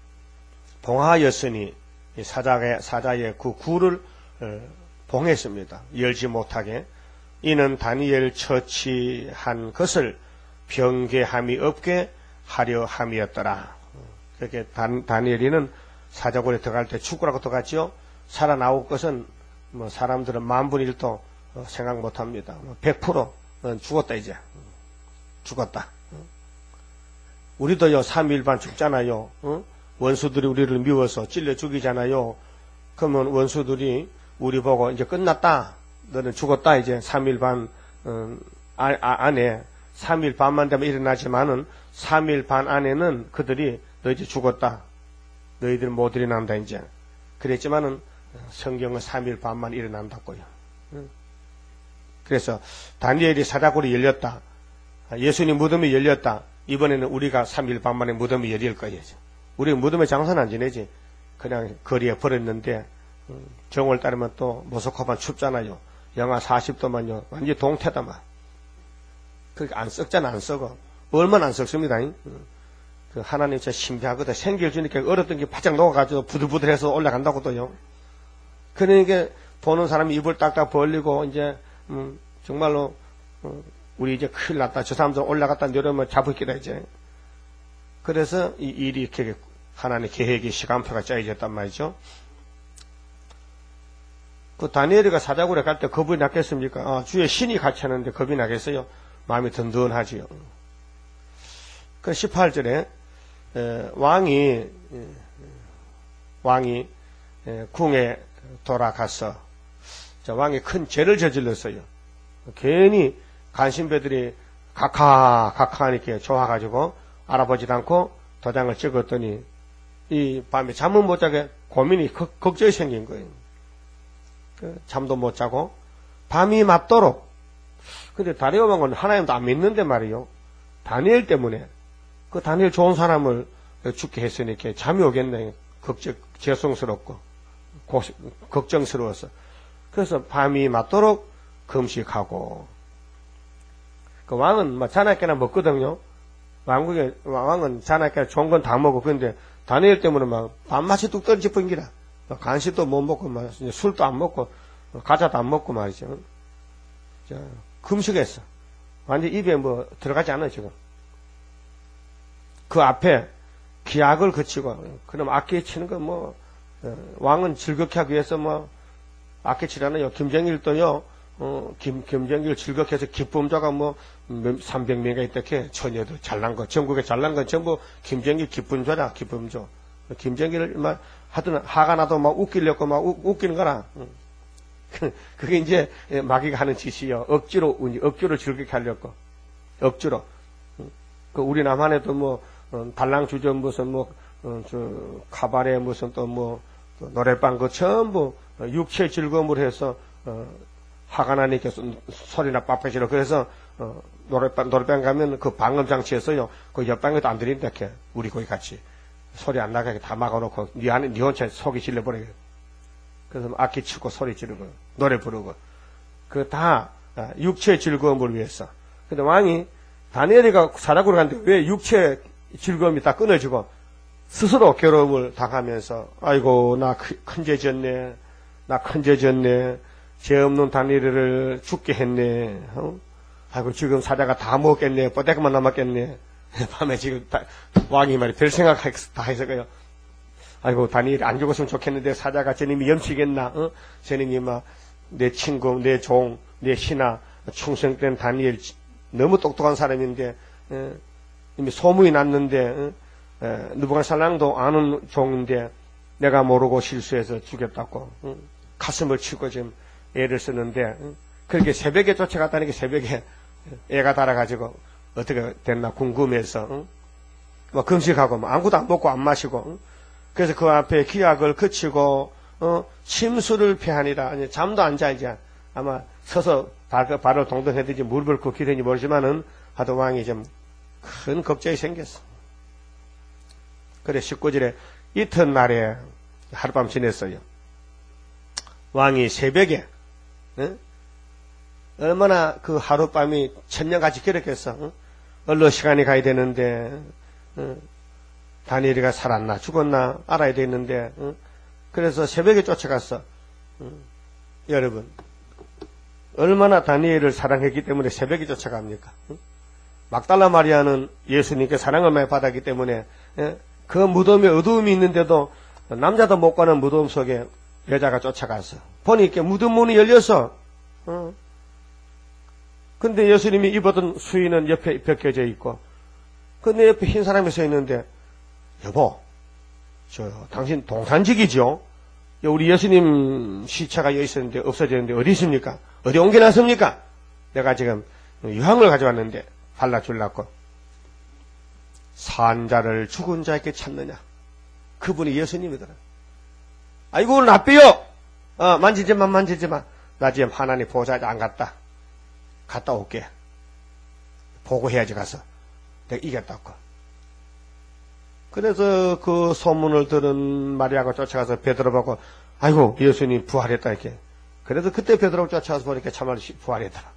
봉하였으니 사자의 사자의 그 굴을 어, 봉했습니다. 열지 못하게. 이는 다니엘 처치한 것을 변개함이 없게 하려 함이었더라. 그렇게 단, 다니엘이는 사자굴에 들어갈 때 죽으라고 들어갔죠. 살아나올 것은 뭐 사람들은 만분의 일도 생각 못합니다. 백 퍼센트 죽었다 이제. 죽었다. 우리도요 삼 일 반 죽잖아요. 원수들이 우리를 미워서 찔러 죽이잖아요. 그러면 원수들이 우리 보고 이제 끝났다. 너는 죽었다. 이제 삼 일 반 음, 아, 아, 안에 삼 일 반만 되면 일어나지만은 삼 일 반 안에는 그들이 너 이제 죽었다. 너희들 못 일어난다 이제. 그랬지만은 성경은 삼 일 반만 일어난다고요. 그래서 다니엘이 사자굴이 열렸다. 예수님 무덤이 열렸다. 이번에는 우리가 삼 일 반 만에 무덤이 열릴 거예요. 우리 무덤에 장사는 안 지내지. 그냥 거리에 버렸는데 정월 따르면 또 모스크바만 춥잖아요. 영하 사십 도만요. 완전 동태다만. 그렇게 안 썩잖아, 안 썩어. 얼마나 안 썩습니다. 그 하나님 진짜 신비하거든. 생기를 주니까 얼었던 게 바짝 녹아가지고 부들부들해서 올라간다고 또요. 그러니까 보는 사람이 입을 딱딱 벌리고 이제 음, 정말로 어, 우리 이제 큰일 났다. 저 사람들 올라갔다 내려오면 잡을기다 이제. 그래서 이 일이 이렇게 하나님의 계획이 시간표가 짜여졌단 말이죠. 그 다니엘이가 사자굴에 갈 때 겁이 났겠습니까? 아, 주의 신이 같이 하는데 겁이 나겠어요? 마음이 든든하지요. 그 십팔 절에 에, 왕이 에, 왕이 에, 궁에 돌아가서 자, 왕이 큰 죄를 저질렀어요. 괜히 간신배들이 각하 각하 이렇게 좋아가지고 알아보지도 않고 도장을 찍었더니 이 밤에 잠을 못 자게 고민이 걱, 걱정이 생긴 거예요. 잠도 못 자고 밤이 맞도록. 근데 다리오 왕은 하나님도 안 믿는데 말이요. 다니엘 때문에 그 다니엘 좋은 사람을 죽게 했으니까 잠이 오겠네. 걱정, 죄송스럽고 고, 걱정스러워서. 그래서 밤이 맞도록 금식하고. 그 왕은 뭐 자나깨나 먹거든요. 왕국에 왕은 자나깨나 좋은 건 다 먹고. 그런데 다니엘 때문에 막 밥맛이 뚝 떨어져 버린기라. 간식도 못 먹고, 막, 술도 안 먹고, 과자도 안 먹고 말이죠. 자, 금식했어. 완전 입에 뭐 들어가지 않아요, 지금. 그 앞에 기약을 그치고, 그럼 악기 치는 거 뭐, 왕은 즐겁게 하기 위해서 뭐, 악기 치라는요. 김정일도요, 어, 김, 김정일 즐겁게 해서 기쁨자가 뭐, 삼백 명이 있다게 처녀도 잘난 거, 전국에 잘난 건 전부 김정일 기쁨자라, 기쁨조. 김정일을 막, 하여튼 화가 나도 막 웃기려고 막 우, 웃기는 거라. 그게 이제 마귀가 하는 짓이요. 억지로, 억지로 즐겁게 하려고. 억지로. 그 우리 남한에도 뭐, 어, 달랑주전 무슨 뭐, 어, 저, 카바레 무슨 또 뭐, 노래방 그 전부 육체 즐거움을 해서, 어, 화가 나니까 소리나 빡빡이로. 그래서, 어, 노래방, 노래방 가면 그 방음장치에서요. 그 옆방에도 안 들린다, 이렇게. 우리 거기 같이. 소리 안 나가게 다 막아놓고, 니 안에, 니 혼자 속이 질러버려요. 그래서 악기 치고 소리 지르고, 노래 부르고. 그 다, 육체의 즐거움을 위해서. 근데 왕이, 다니엘이가 사자굴에 갔는데 왜 육체의 즐거움이 다 끊어지고, 스스로 괴로움을 당하면서, 아이고, 나 큰 죄 졌네. 나 큰 죄 졌네. 죄 없는 다니엘을 죽게 했네. 어? 아이고, 지금 사자가 다 먹겠네. 뽀대가만 남았겠네. 밤에 지금 다, 왕이 말이 별 생각 다 해서 그요. 아이고, 다니엘이 안 죽었으면 좋겠는데 사자가 저님이 염치겠나? 어? 저님이 막 내 친구, 내 종, 내 신하, 충성된 다니엘 너무 똑똑한 사람인데 에, 이미 소문이 났는데 에, 느부갓네살도 아는 종인데 내가 모르고 실수해서 죽였다고 어? 가슴을 치고 지금 애를 쓰는데 어? 그렇게 새벽에 쫓아갔다니까 새벽에 애가 달아가지고 어떻게 됐나 궁금해서 응? 뭐 금식하고 뭐 아무것도 안 먹고 안 마시고 응? 그래서 그 앞에 기약을 그치고 어? 침수를 피하니라. 아니, 잠도 안 자 이제 아마 서서 발, 발을 동동해든지 무릎을 꿇기든지 모르지만은 하도 왕이 좀 큰 걱정이 생겼어. 그래 십구 절에 이튿날에 하룻밤 지냈어요. 왕이 새벽에 어? 얼마나 그 하룻밤이 천년같이 길었겠어. 어? 얼른 시간이 가야 되는데 어? 다니엘이가 살았나 죽었나 알아야 되는데 어? 그래서 새벽에 쫓아갔어. 어? 여러분 얼마나 다니엘을 사랑했기 때문에 새벽에 쫓아갑니까? 어? 막달라 마리아는 예수님께 사랑을 많이 받았기 때문에 예? 그 무덤에 어두움이 있는데도 남자도 못 가는 무덤 속에 여자가 쫓아갔어. 보니까 무덤 문이 열렸어. 어. 근데 예수님이 입었던 수의는 옆에 벗겨져 있고 근데 옆에 흰 사람이 서 있는데 여보 저 당신 동산직이죠? 우리 예수님 시체가 여기 있었는데 없어졌는데 어디 있습니까? 어디 옮겨놨습니까? 내가 지금 유황을 가져왔는데 발라주려고. 산자를 죽은 자에게 찾느냐? 그분이 예수님이더라. 아이고 나삐요. 어, 만지지마 만지지마. 나 지금 하나님 보좌에 안 갔다. 갔다 올게. 보고해야지 가서. 내가 이겼다고. 그래서 그 소문을 들은 마리아가 쫓아가서 베드로 보고 아이고 예수님 부활했다 이렇게. 그래서 그때 베드로가 쫓아가서 보니까 참말로 부활했더라.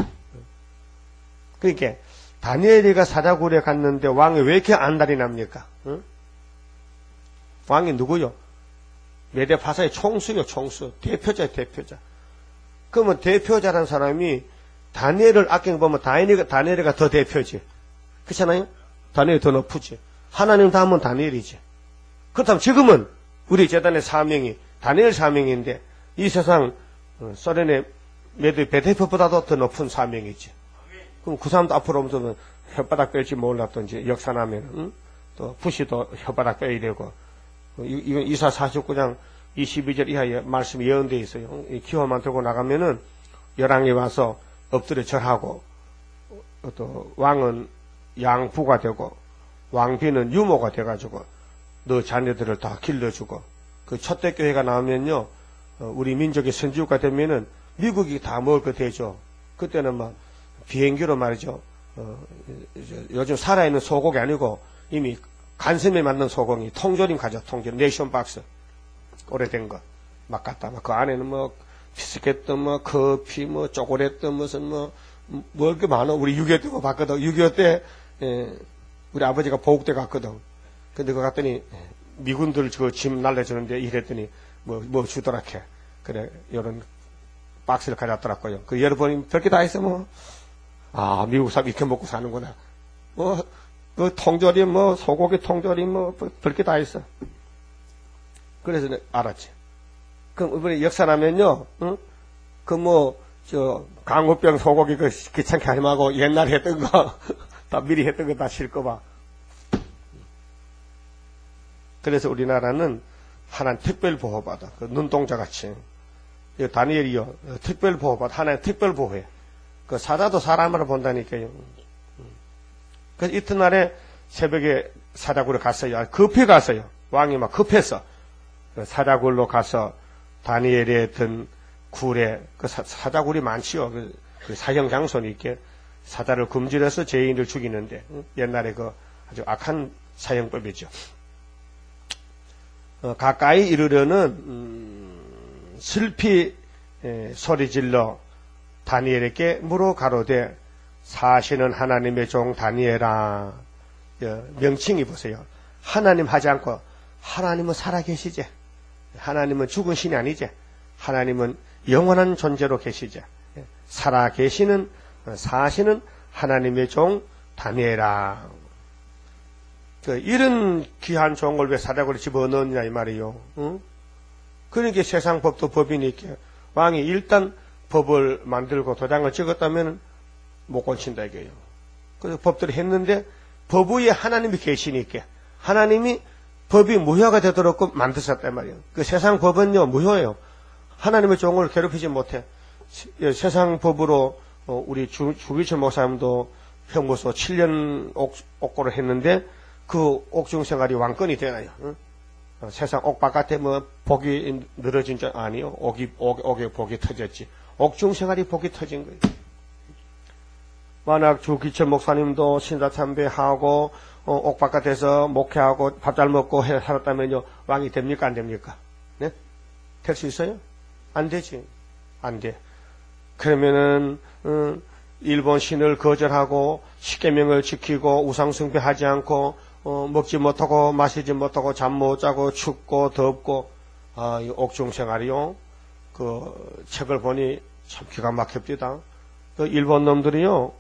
그러니까 다니엘이가 사자굴에 갔는데 왕이 왜 이렇게 안달이 납니까? 응? 왕이 누구요? 메데파사의 총수요, 총수. 대표자요, 대표자. 그러면 대표자라는 사람이 다니엘을 아껴보면 다니엘이가, 다니엘이가 더 대표지. 그렇잖아요? 다니엘이 더 높으지. 하나님 다음은 다니엘이지. 그렇다면 지금은 우리 재단의 사명이 다니엘 사명인데 이 세상 소련의 메드 베데파보다도 더 높은 사명이지. 그럼 그 사람도 앞으로 오면서 혓바닥 뺄지 몰랐던지 역사나면 응? 또 부시도 혓바닥 빼야 되고 이건 이사 사십구 장 이십이 절 이하에 말씀이 예언되어 있어요. 이 기호만 들고 나가면은 열왕이 와서 엎드려 절하고 또 왕은 양부가 되고 왕비는 유모가 돼가지고 너 자녀들을 다 길러주고 그 첫대 교회가 나오면요 우리 민족의 선지국가 되면은 미국이 다 먹을 거 되죠. 그때는 막 비행기로 말이죠. 어, 요즘 살아있는 소고기 아니고 이미 간슴에 맞는 소고기 통조림 가져 통조림 네이션 박스 오래된 거 막 갖다 막 그 안에는 뭐 비스켓도 뭐 커피 뭐 초콜릿도 무슨 뭐 뭐 이렇게 많아. 우리 육이오 때 봤거든. 육이오 때 에, 우리 아버지가 보국대 갔거든. 근데 그거 갔더니 미군들 그 짐 날려주는데 이랬더니 뭐 뭐 주더라 캐. 그래 이런 박스를 가져왔더라고요. 그 여러분이 별게 다 있어 뭐. 아, 미국 사람 이렇게 먹고 사는구나. 뭐, 그 통조림, 뭐, 소고기 통조림, 뭐, 별게 다 있어. 그래서 내가 알았지. 그럼 이번에 역사라면요, 응? 그 뭐, 저, 강우병 소고기 그 귀찮게 하지 말고 옛날에 했던 거, 다 미리 했던 거 다 실거 봐. 그래서 우리나라는 하나님 특별 보호받아. 그 눈동자 같이. 다니엘이요, 특별 보호받아. 하나님 특별 보호해. 그 사자도 사람으로 본다니까요. 그래서 이튿날에 새벽에 사자굴에 갔어요. 급히 갔어요. 왕이 막 급해서 그 사자굴로 가서 다니엘의 든 굴에 그 사, 사자굴이 많지요. 그, 그 사형 장소니 있게 사자를 금질해서 죄인을 죽이는데 옛날에 그 아주 악한 사형법이죠. 어, 가까이 이르려는 음, 슬피 에, 소리질러 다니엘에게 물어 가로되 사시는 하나님의 종 다니엘아. 명칭이 보세요. 하나님 하지 않고 하나님은 살아계시지. 하나님은 죽은 신이 아니지. 하나님은 영원한 존재로 계시지. 살아계시는 사시는 하나님의 종 다니엘아. 이런 귀한 종을 왜 사자굴에 집어넣느냐 이 말이요. 응? 그러니까 세상 법도 법이니까 왕이 일단 법을 만들고 도장을 찍었다면 못 고친다 이게요. 그래서 법들을 했는데 법 위에 하나님이 계시니까 하나님이 법이 무효가 되도록 만드셨단 말이에요. 그 세상 법은요 무효예요. 하나님의 종을 괴롭히지 못해. 세상 법으로 우리 주, 주기철 목사님도 형무소 칠 년 옥, 옥고를 했는데 그 옥중 생활이 왕건이 되나요? 응? 어, 세상 옥 바깥에 뭐 복이 늘어진 줄 아니요. 옥이 옥, 옥에 복이 터졌지. 옥중 생활이 복이 터진 거예요. 만약 주기철 목사님도 신사참배하고 어, 옥 바깥에서 목회하고 밥 잘 먹고 해 살았다면요 왕이 됩니까 안 됩니까? 네? 될 수 있어요? 안 되지. 안 돼. 그러면은, 음, 일본 신을 거절하고, 십계명을 지키고, 우상숭배하지 않고, 어, 먹지 못하고, 마시지 못하고, 잠 못 자고, 춥고, 덥고, 아, 이 옥중 생활이요. 그, 책을 보니 참 기가 막힙니다. 그 일본 놈들이요,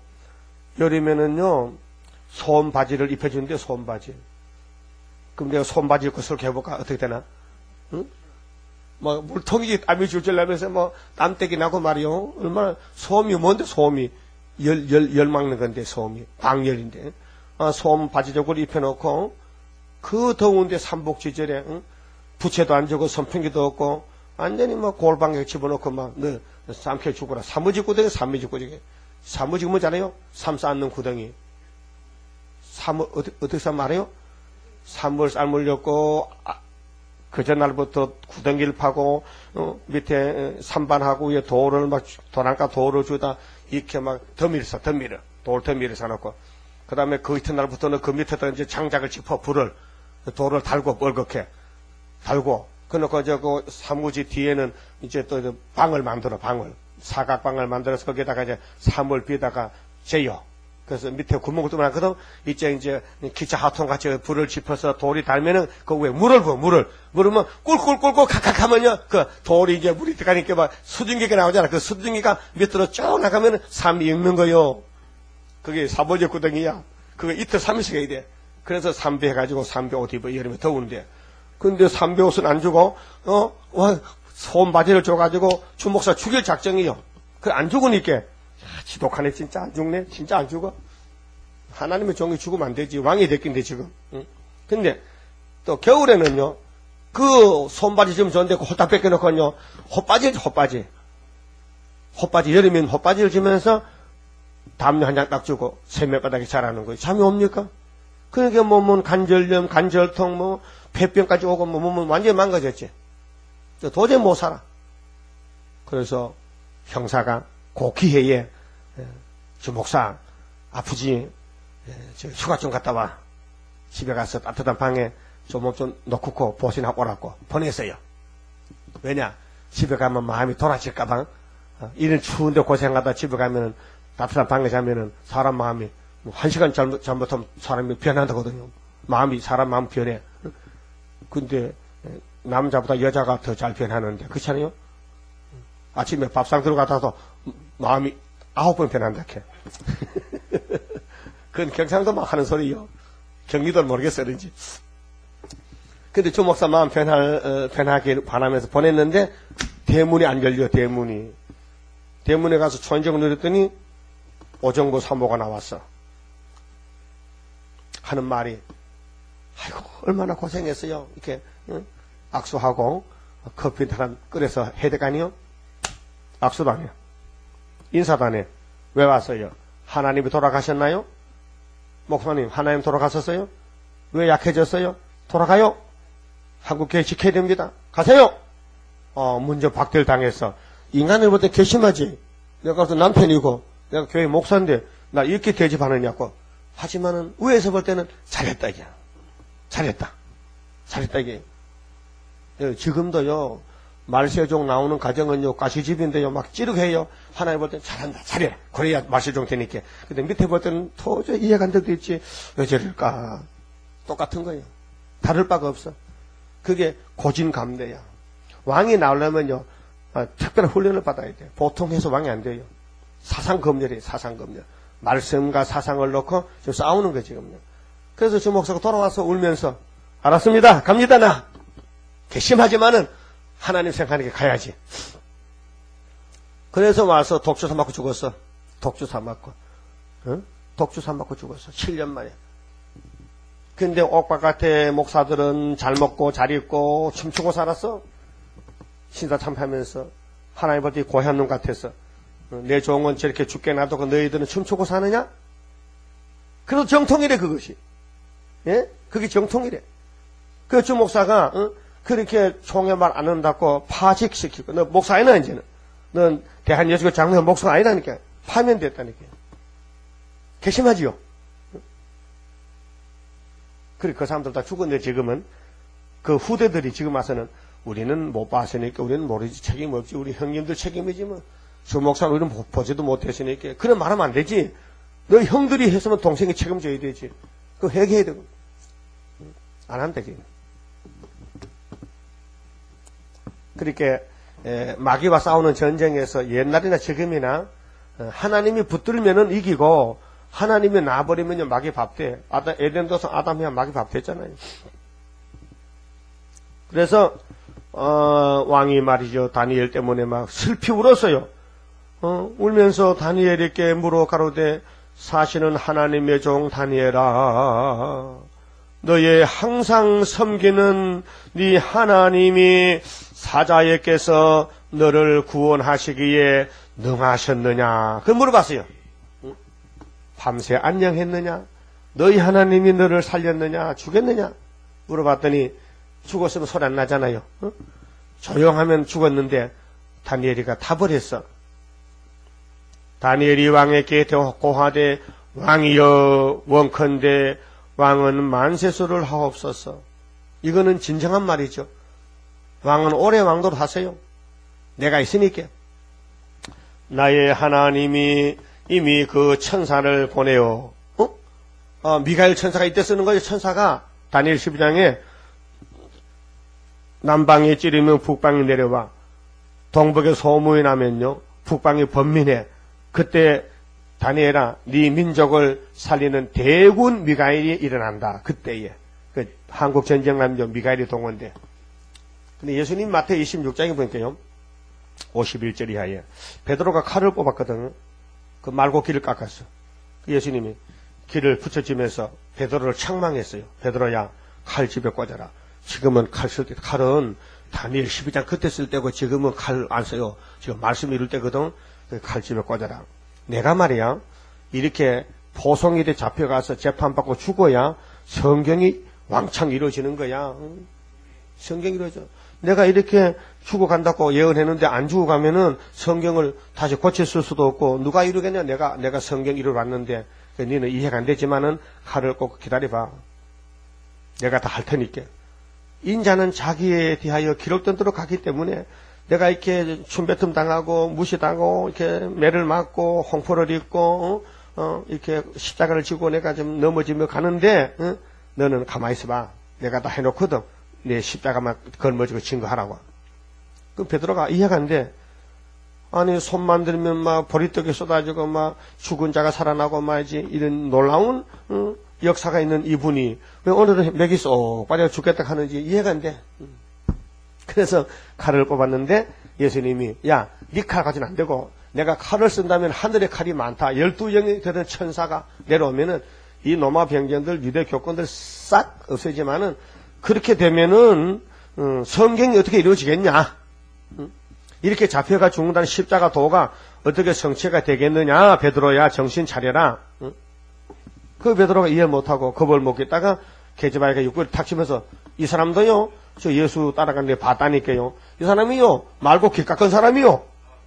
여름에는요, 소음 바지를 입혀주는데, 소음 바지. 그럼 내가 소음 바지 입고 설계 해볼까? 어떻게 되나? 응? 뭐, 물통이 땀이 줄줄 나면서 뭐, 땀때기 나고 말이요. 얼마나, 소음이 뭔데, 소음이. 열, 열, 열 막는 건데, 소음이. 광열인데. 아, 소음 바지 저고를 입혀놓고, 그 더운데 삼복지절에, 응? 부채도 안 주고, 선풍기도 없고, 완전히 뭐, 골방에 집어넣고 막, 너, 삼켜 죽어라. 사무지 구덩이, 사무지 구덩이. 사무지 뭔지 알아요? 삼 쌓는 구덩이. 사무, 어떻게, 어떻게 쌓면 알아요? 사물 삶으려고, 아, 그 전날부터 구덩이를 파고, 어, 밑에 산반하고 위에 돌을 막, 도랑가 돌을 주다, 이렇게 막 더미를 사, 더미를. 돌 더미를 사놓고. 그 다음에 그 이튿날부터는 그 밑에다 이제 장작을 짚어, 불을, 돌을 달고, 뻘겋게. 달고. 그놓고 이제 그 사무지 뒤에는 이제 또 방을 만들어, 방을. 사각방을 만들어서 거기에다가 이제 사물 비에다가 재요. 그래서 밑에 구멍을 뚫어놨거든. 이제 이제 기차 하통 같이 불을 짚어서 돌이 달면은 그 위에 물을 부어, 물을. 물으면 꿀꿀꿀꿀 kakak 하면요. 그 돌이 이제 물이 들어가니까 막 수증기가 나오잖아. 그 수증기가 밑으로 쭉 나가면은 삼이 익는 거요. 그게 사보제 구덩이야. 그거 이틀 삼일씩 해야 돼. 그래서 삼배 해가지고 삼배 옷 입어. 여름에 더운데. 근데 삼배 옷은 안 주고, 어, 와, 소음 바지를 줘가지고 주목사 죽일 작정이요. 그 안 죽으니까. 지독하네. 진짜 안 죽네. 진짜 안 죽어. 하나님의 종이 죽으면 안 되지. 왕이 됐긴데 지금. 응? 근데 또 겨울에는요. 그 손바지 좀 줬는데 홀딱 뺏겨놓고요. 헛바지 헛바지. 헛바지 여름엔 헛바지를 주면서 담요 한 장 딱 주고 세면바닥에 자라는 거예요. 잠이 옵니까? 그러니까 몸은 관절염, 관절통, 뭐 폐병까지 오고 뭐 몸은 완전히 망가졌지. 도저히 못 살아. 그래서 형사가 고기해에 저 목사 아프지? 저 휴가 좀 갔다 와. 집에 가서 따뜻한 방에 좀 좀 놓고 보신하고 오라고 보냈어요. 왜냐? 집에 가면 마음이 돌아질까봐. 이런 추운데 고생하다 집에 가면 따뜻한 방에 자면은 사람 마음이 한 시간 잘못, 잘못하면 사람이 변한다거든요. 마음이, 사람 마음 변해. 근데 남자보다 여자가 더 잘 변하는데, 그렇잖아요? 아침에 밥상 들어가다도 마음이 아홉 번 변한다, 캐. 그건 경상도 막 하는 소리요. 경기도를 모르겠어, 그런지. 근데 주 목사 마음 변할, 어, 변하게 바라면서 보냈는데, 대문이 안 열려, 대문이. 대문에 가서 초인종을 누렸더니, 오정부 사모가 나왔어. 하는 말이, 아이고, 얼마나 고생했어요. 이렇게, 응? 악수하고, 커피 한잔 끓여서 해야 될 거 아니요? 악수도 안 해요. 인사도 안 해. 왜 왔어요? 하나님이 돌아가셨나요? 목사님, 하나님 돌아가셨어요? 왜 약해졌어요? 돌아가요? 한국교회 지켜야 됩니다. 가세요! 어, 먼저 박대를 당했어. 인간을 볼 때 괘씸하지. 내가 가서 남편이고, 내가 교회 목사인데, 나 이렇게 대접하느냐고. 하지만은, 위에서 볼 때는 잘했다, 이게. 잘했다. 잘했다, 이게. 예, 지금도요, 말세종 나오는 가정은요, 가시집인데요, 막 찌르게해요. 하나님 볼 때는 잘한다, 잘해. 그래야 말세종 되니까. 근데 밑에 볼 때는 도저히 이해가 안 되도 있지. 왜 저럴까? 똑같은 거예요. 다를 바가 없어. 그게 고진감대야. 왕이 나오려면요, 아, 특별한 훈련을 받아야 돼. 보통 해서 왕이 안 돼요. 사상검열이에요, 사상검열. 말씀과 사상을 놓고 지금 싸우는 거지, 지금요. 그래서 주 목사가 돌아와서 울면서, 알았습니다. 갑니다, 나. 괘씸하지만은 하나님 생각하니까 가야지. 그래서 와서 독주사 맞고 죽었어. 독주사 맞고. 응? 독주사 맞고 죽었어. 칠 년 만에. 근데 옥바깥에 목사들은 잘 먹고 잘 입고 춤추고 살았어. 신사 참패하면서 하나님 어디 고향 놈 같았어. 내 종은 저렇게 죽게 놔두고 너희들은 춤추고 사느냐? 그래도 정통이래 그것이. 예? 그게 정통이래. 그 주 목사가 응? 그렇게 총회 말 안 한다고 파직시키고 너 목사 아니나 이제는. 넌 대한예수교 장로회 목사가 아니라니까. 파면됐다니까. 괘씸하지요. 그래 그 사람들 다 죽었는데 지금은 그 후대들이 지금 와서는 우리는 못 봤으니까 우리는 모르지 책임 없지. 우리 형님들 책임이지 뭐. 주 목사는 우리는 보지도 못했으니까. 그런 말하면 안 되지. 너 형들이 했으면 동생이 책임져야 되지. 그거 회개해야 되고. 안 하면 되지. 그렇게 에, 마귀와 싸우는 전쟁에서 옛날이나 지금이나 어, 하나님이 붙들면은 이기고 하나님이 놔버리면요 마귀 밥 돼. 아담, 에덴도서 아담이야 마귀 밥 됐잖아요. 그래서 어, 왕이 말이죠 다니엘 때문에 막 슬피 울었어요. 어, 울면서 다니엘에게 물어 가로되 사실은 하나님의 종 다니엘아 너의 항상 섬기는 네 하나님이 사자에게서 너를 구원하시기에 능하셨느냐 그 물어봤어요. 밤새 안녕했느냐 너희 하나님이 너를 살렸느냐 죽였느냐 물어봤더니 죽었으면 소리 안 나잖아요. 어? 조용하면 죽었는데 다니엘이가 답을 했어. 다니엘이 왕에게 고하되 왕이여 원컨대 왕은 만세수를 하옵소서. 이거는 진정한 말이죠. 왕은 오래 왕도를 하세요. 내가 있으니까. 나의 하나님이 이미 그 천사를 보내요. 어? 어, 미가엘 천사가 이때 쓰는 거죠. 천사가 다니엘 십이 장에 남방이 찌르면 북방이 내려와 동북에 소문이 나면요 북방이 번민해. 그때 다니엘아 네 민족을 살리는 대군 미가엘이 일어난다. 그때에 그 한국 전쟁 남죠 미가엘이 동원돼. 근데 예수님 마태복음 이십육 장에 보니까요 오십일 절 이하에 베드로가 칼을 뽑았거든. 그 말고 길을 깎았어. 예수님이 길을 붙여주면서 베드로를 책망했어요. 베드로야 칼 집에 꽂아라. 지금은 칼 쓸 때 칼은 다니엘 십이 장 그때 쓸 때고 지금은 칼 안 써요. 지금 말씀 이룰 때거든. 칼 집에 꽂아라. 내가 말이야 이렇게 포송일에 잡혀가서 재판받고 죽어야 성경이 왕창 이루어지는 거야. 성경이 이루어져. 내가 이렇게 죽어간다고 예언했는데 안 죽어가면은 성경을 다시 고쳤을 수도 없고 누가 이루겠냐. 내가 내가 성경 이루어왔는데 너는 이해가 안 되지만은 칼을 꼭 기다려봐. 내가 다 할 테니까. 인자는 자기에 대하여 기록된 대로 가기 때문에 내가 이렇게 춤뱉음 당하고 무시당하고 이렇게 매를 맞고 홍포를 입고 어? 어, 이렇게 십자가를 지고 내가 좀 넘어지며 가는데 어? 너는 가만히 있어봐. 내가 다 해놓거든. 내 십자가만 걸머지고 증거하라고. 그럼 베드로가 이해가 안 돼. 아니 손만 들면 막 보리떡이 쏟아지고 막 죽은 자가 살아나고 말이지 이런 놀라운 어? 역사가 있는 이분이 왜 오늘은 맥이 쏙 빠져 죽겠다 하는지 이해가 안 돼. 그래서 칼을 뽑았는데 예수님이 야, 네 칼 가지는 안 되고 내가 칼을 쓴다면 하늘에 칼이 많다. 열두 영이 되는 천사가 내려오면은 이 노마 병정들 유대 교권들 싹 없어지만은 그렇게 되면은 음, 성경이 어떻게 이루어지겠냐? 음? 이렇게 잡혀가 죽는다는 십자가 도가 어떻게 성취가 되겠느냐? 베드로야 정신 차려라. 음? 그 베드로가 이해 못하고 겁을 먹겠다가 계집아이가 육구를 탁 치면서 이 사람도요 저 예수 따라가는데 봤다니까요. 이 사람이요 말고 길 깎은 사람이요.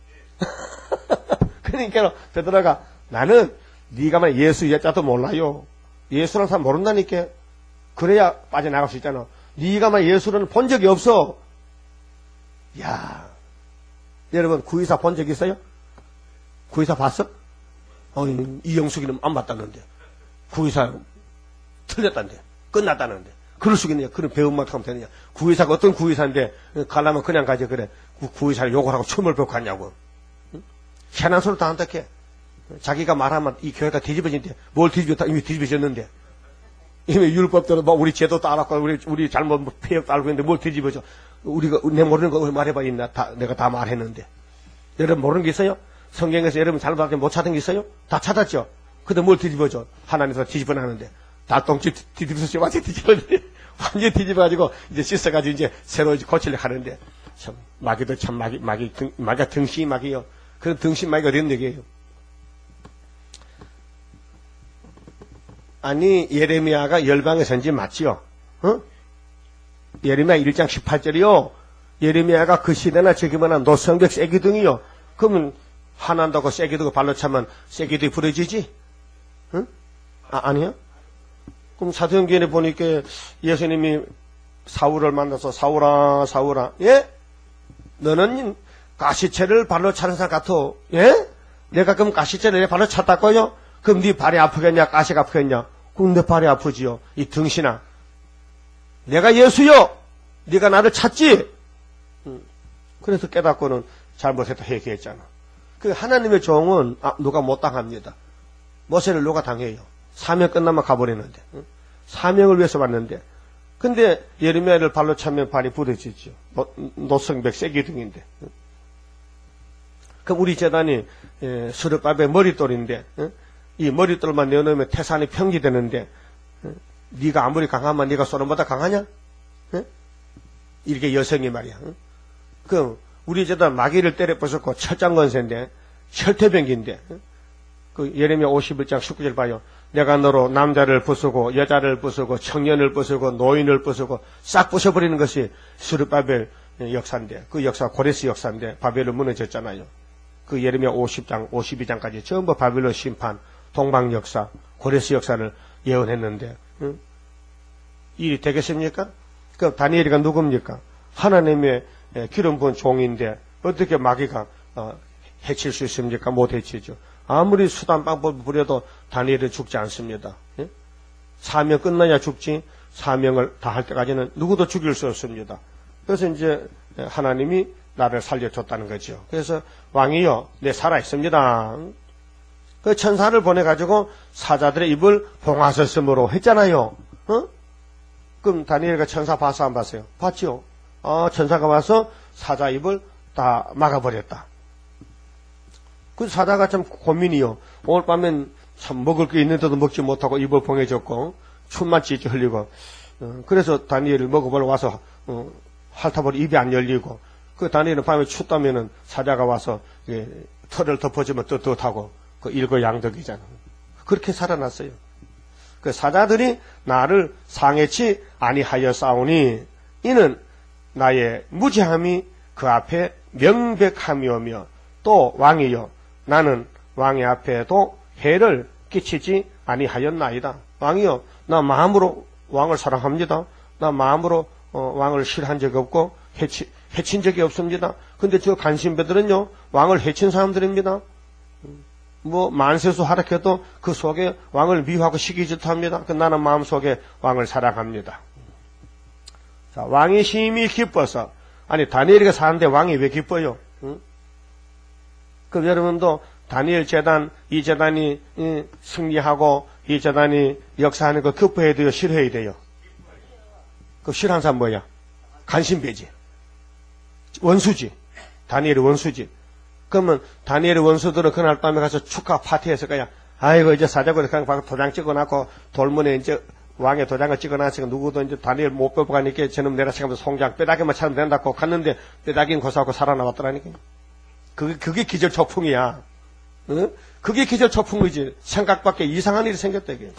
그러니까 베드로가 나는 네가 만 예수 예자도 몰라요. 예수라는 사람 모른다니까. 그래야 빠져나갈 수 있잖아. 네가 만 예수는 본 적이 없어. 야, 여러분 구이사 본 적 있어요? 구이사 봤어? 어, 이영숙이는 안 봤다는데 구이사 틀렸다는데 끝났다는데 그럴 수 있겠냐? 그런 배움만 하면 되느냐? 구이사가 어떤 구이사인데 가려면 그냥 가지 그래. 구이사를 욕을 하고 춤을 배우고 갔냐고. 응? 희한한 소리 다 한다 해. 자기가 말하면 이 교회가 뒤집어진대. 뭘 뒤집었다? 이미 뒤집어졌는데. 이미 율법대로 뭐 우리 제도도 알았고 우리 우리 잘못 폐역도 알고 있는데 뭘 뒤집어져? 우리가 내 모르는 거 말해봐 있나? 다 내가 다 말했는데. 여러분 모르는 게 있어요? 성경에서 여러분 잘못 알고 못 찾은 게 있어요? 다 찾았죠. 근데 뭘 뒤집어져? 하나님께서 뒤집어나는데 달동치 뒤집어서 완전히 뒤집어는데 완전히 뒤집어가지고 이제 씻어가지고 이제 새로 이제 고치려고 하는데 참 마귀도 참 마귀 마귀 등, 마귀가 등신 마귀요. 그런 등신 마귀가 어디 있는 얘기예요? 아니 예레미야가 열방의 선지 맞지요? 어? 예레미야 일 장 십팔 절이요. 예레미야가 그 시대나 지금이나 노성벽 쐐기둥이요. 그러면 화난다고 쐐기둥을 발로 차면 쐐기둥이 부러지지? 응? 아, 아니야? 그럼 사도행전에 보니까 예수님이 사울을 만나서 사울아 사울아 예? 너는 가시채를 발로 차는 사람 같아. 예? 내가 그럼 가시채를 내 발로 찼다고요? 그럼 네 발이 아프겠냐? 가시가 아프겠냐? 그럼 내 발이 아프지요. 이 등신아. 내가 예수요. 네가 나를 찾지. 음. 그래서 깨닫고는 잘못했다 회개했잖아. 그 하나님의 종은 아, 누가 못 당합니다. 모세를 누가 당해요? 사명 끝나면 가버리는데. 응? 사명을 위해서 왔는데. 근데 예레미야를 발로 차면 발이 부러지죠. 노성백 세기등인데. 응? 그럼 우리 제단이 스룹밥의 머릿돌인데 응? 이 머릿돌만 내놓으면 태산이 평지되는데 응? 네가 아무리 강하면 네가 소론보다 강하냐? 응? 이렇게 여성이 말이야. 응? 그럼 우리 제단 마귀를 때려 부쉈고 철장건세인데 철퇴병기인데 응? 그 예레미야 오십일 장 십구 절 봐요. 내가 너로 남자를 부수고 여자를 부수고 청년을 부수고 노인을 부수고 싹 부숴버리는 것이 스룹바벨 역사인데 그 역사 고레스 역사인데 바벨은 무너졌잖아요. 그 예레미야 오십 장 오십이 장까지 전부 바벨론 심판 동방 역사 고레스 역사를 예언했는데 응? 일이 되겠습니까? 그 다니엘이가 누굽니까? 하나님의 기름 부은 종인데 어떻게 마귀가 어, 해칠 수 있습니까? 못 해치죠. 아무리 수단 방법을 부려도 다니엘은 죽지 않습니다. 예? 사명 끝나야 죽지 사명을 다할 때까지는 누구도 죽일 수 없습니다. 그래서 이제 하나님이 나를 살려줬다는 거죠. 그래서 왕이요 내 살아있습니다. 그 천사를 보내가지고 사자들의 입을 봉하셨으므로 했잖아요. 어? 그럼 다니엘가 천사 봤어 안 봤어요? 봤죠. 아, 천사가 와서 사자 입을 다 막아버렸다. 그 사자가 참 고민이요. 오늘 밤엔 참 먹을 게 있는데도 먹지 못하고 입을 봉해졌고 춤만 찌찌 흘리고 어, 그래서 다니엘을 먹어보러 와서 어, 핥아버려 입이 안 열리고 그 다니엘은 밤에 춥다면은 사자가 와서 예, 털을 덮어주면 떳떳하고 그 일거양득이잖아. 그렇게 살아났어요. 그 사자들이 나를 상해치 아니하여 싸우니 이는 나의 무지함이 그 앞에 명백함이오며 또 왕이요 나는 왕의 앞에도 해를 끼치지 아니하였나이다. 왕이요 나 마음으로 왕을 사랑합니다. 나 마음으로 어, 왕을 싫어한 적이 없고 해치, 해친 적이 없습니다. 근데 저 간신배들은요 왕을 해친 사람들입니다. 뭐 만세수 하락해도 그 속에 왕을 미워하고 시기질투합니다. 그 나는 마음속에 왕을 사랑합니다. 자, 왕이 심히 기뻐서 아니 다니엘이가 사는데 왕이 왜 기뻐요? 응? 그럼 여러분도 다니엘 재단 이 재단이 이, 승리하고 이 재단이 역사하는 거 기뻐해야 돼요? 싫어해야 돼요? 그 싫어하는 사람 뭐야? 간신배지. 원수지. 다니엘의 원수지. 그러면 다니엘의 원수들은 그날 밤에 가서 축하 파티했을 거야. 아이고 이제 사자고 그냥 도장 찍어놨고 돌문에 이제 왕의 도장을 찍어놨으니까 누구도 이제 다니엘 못 뽑아가니까 저놈 내라 생각하면서 송장 뼈다귀만 찾으면 된다고 갔는데 뼈다귀는 고사하고 살아나왔더라니까. 그게 그게 기절초풍이야. 응? 그게 기절초풍이지. 생각밖에 이상한 일이 생겼다 이게.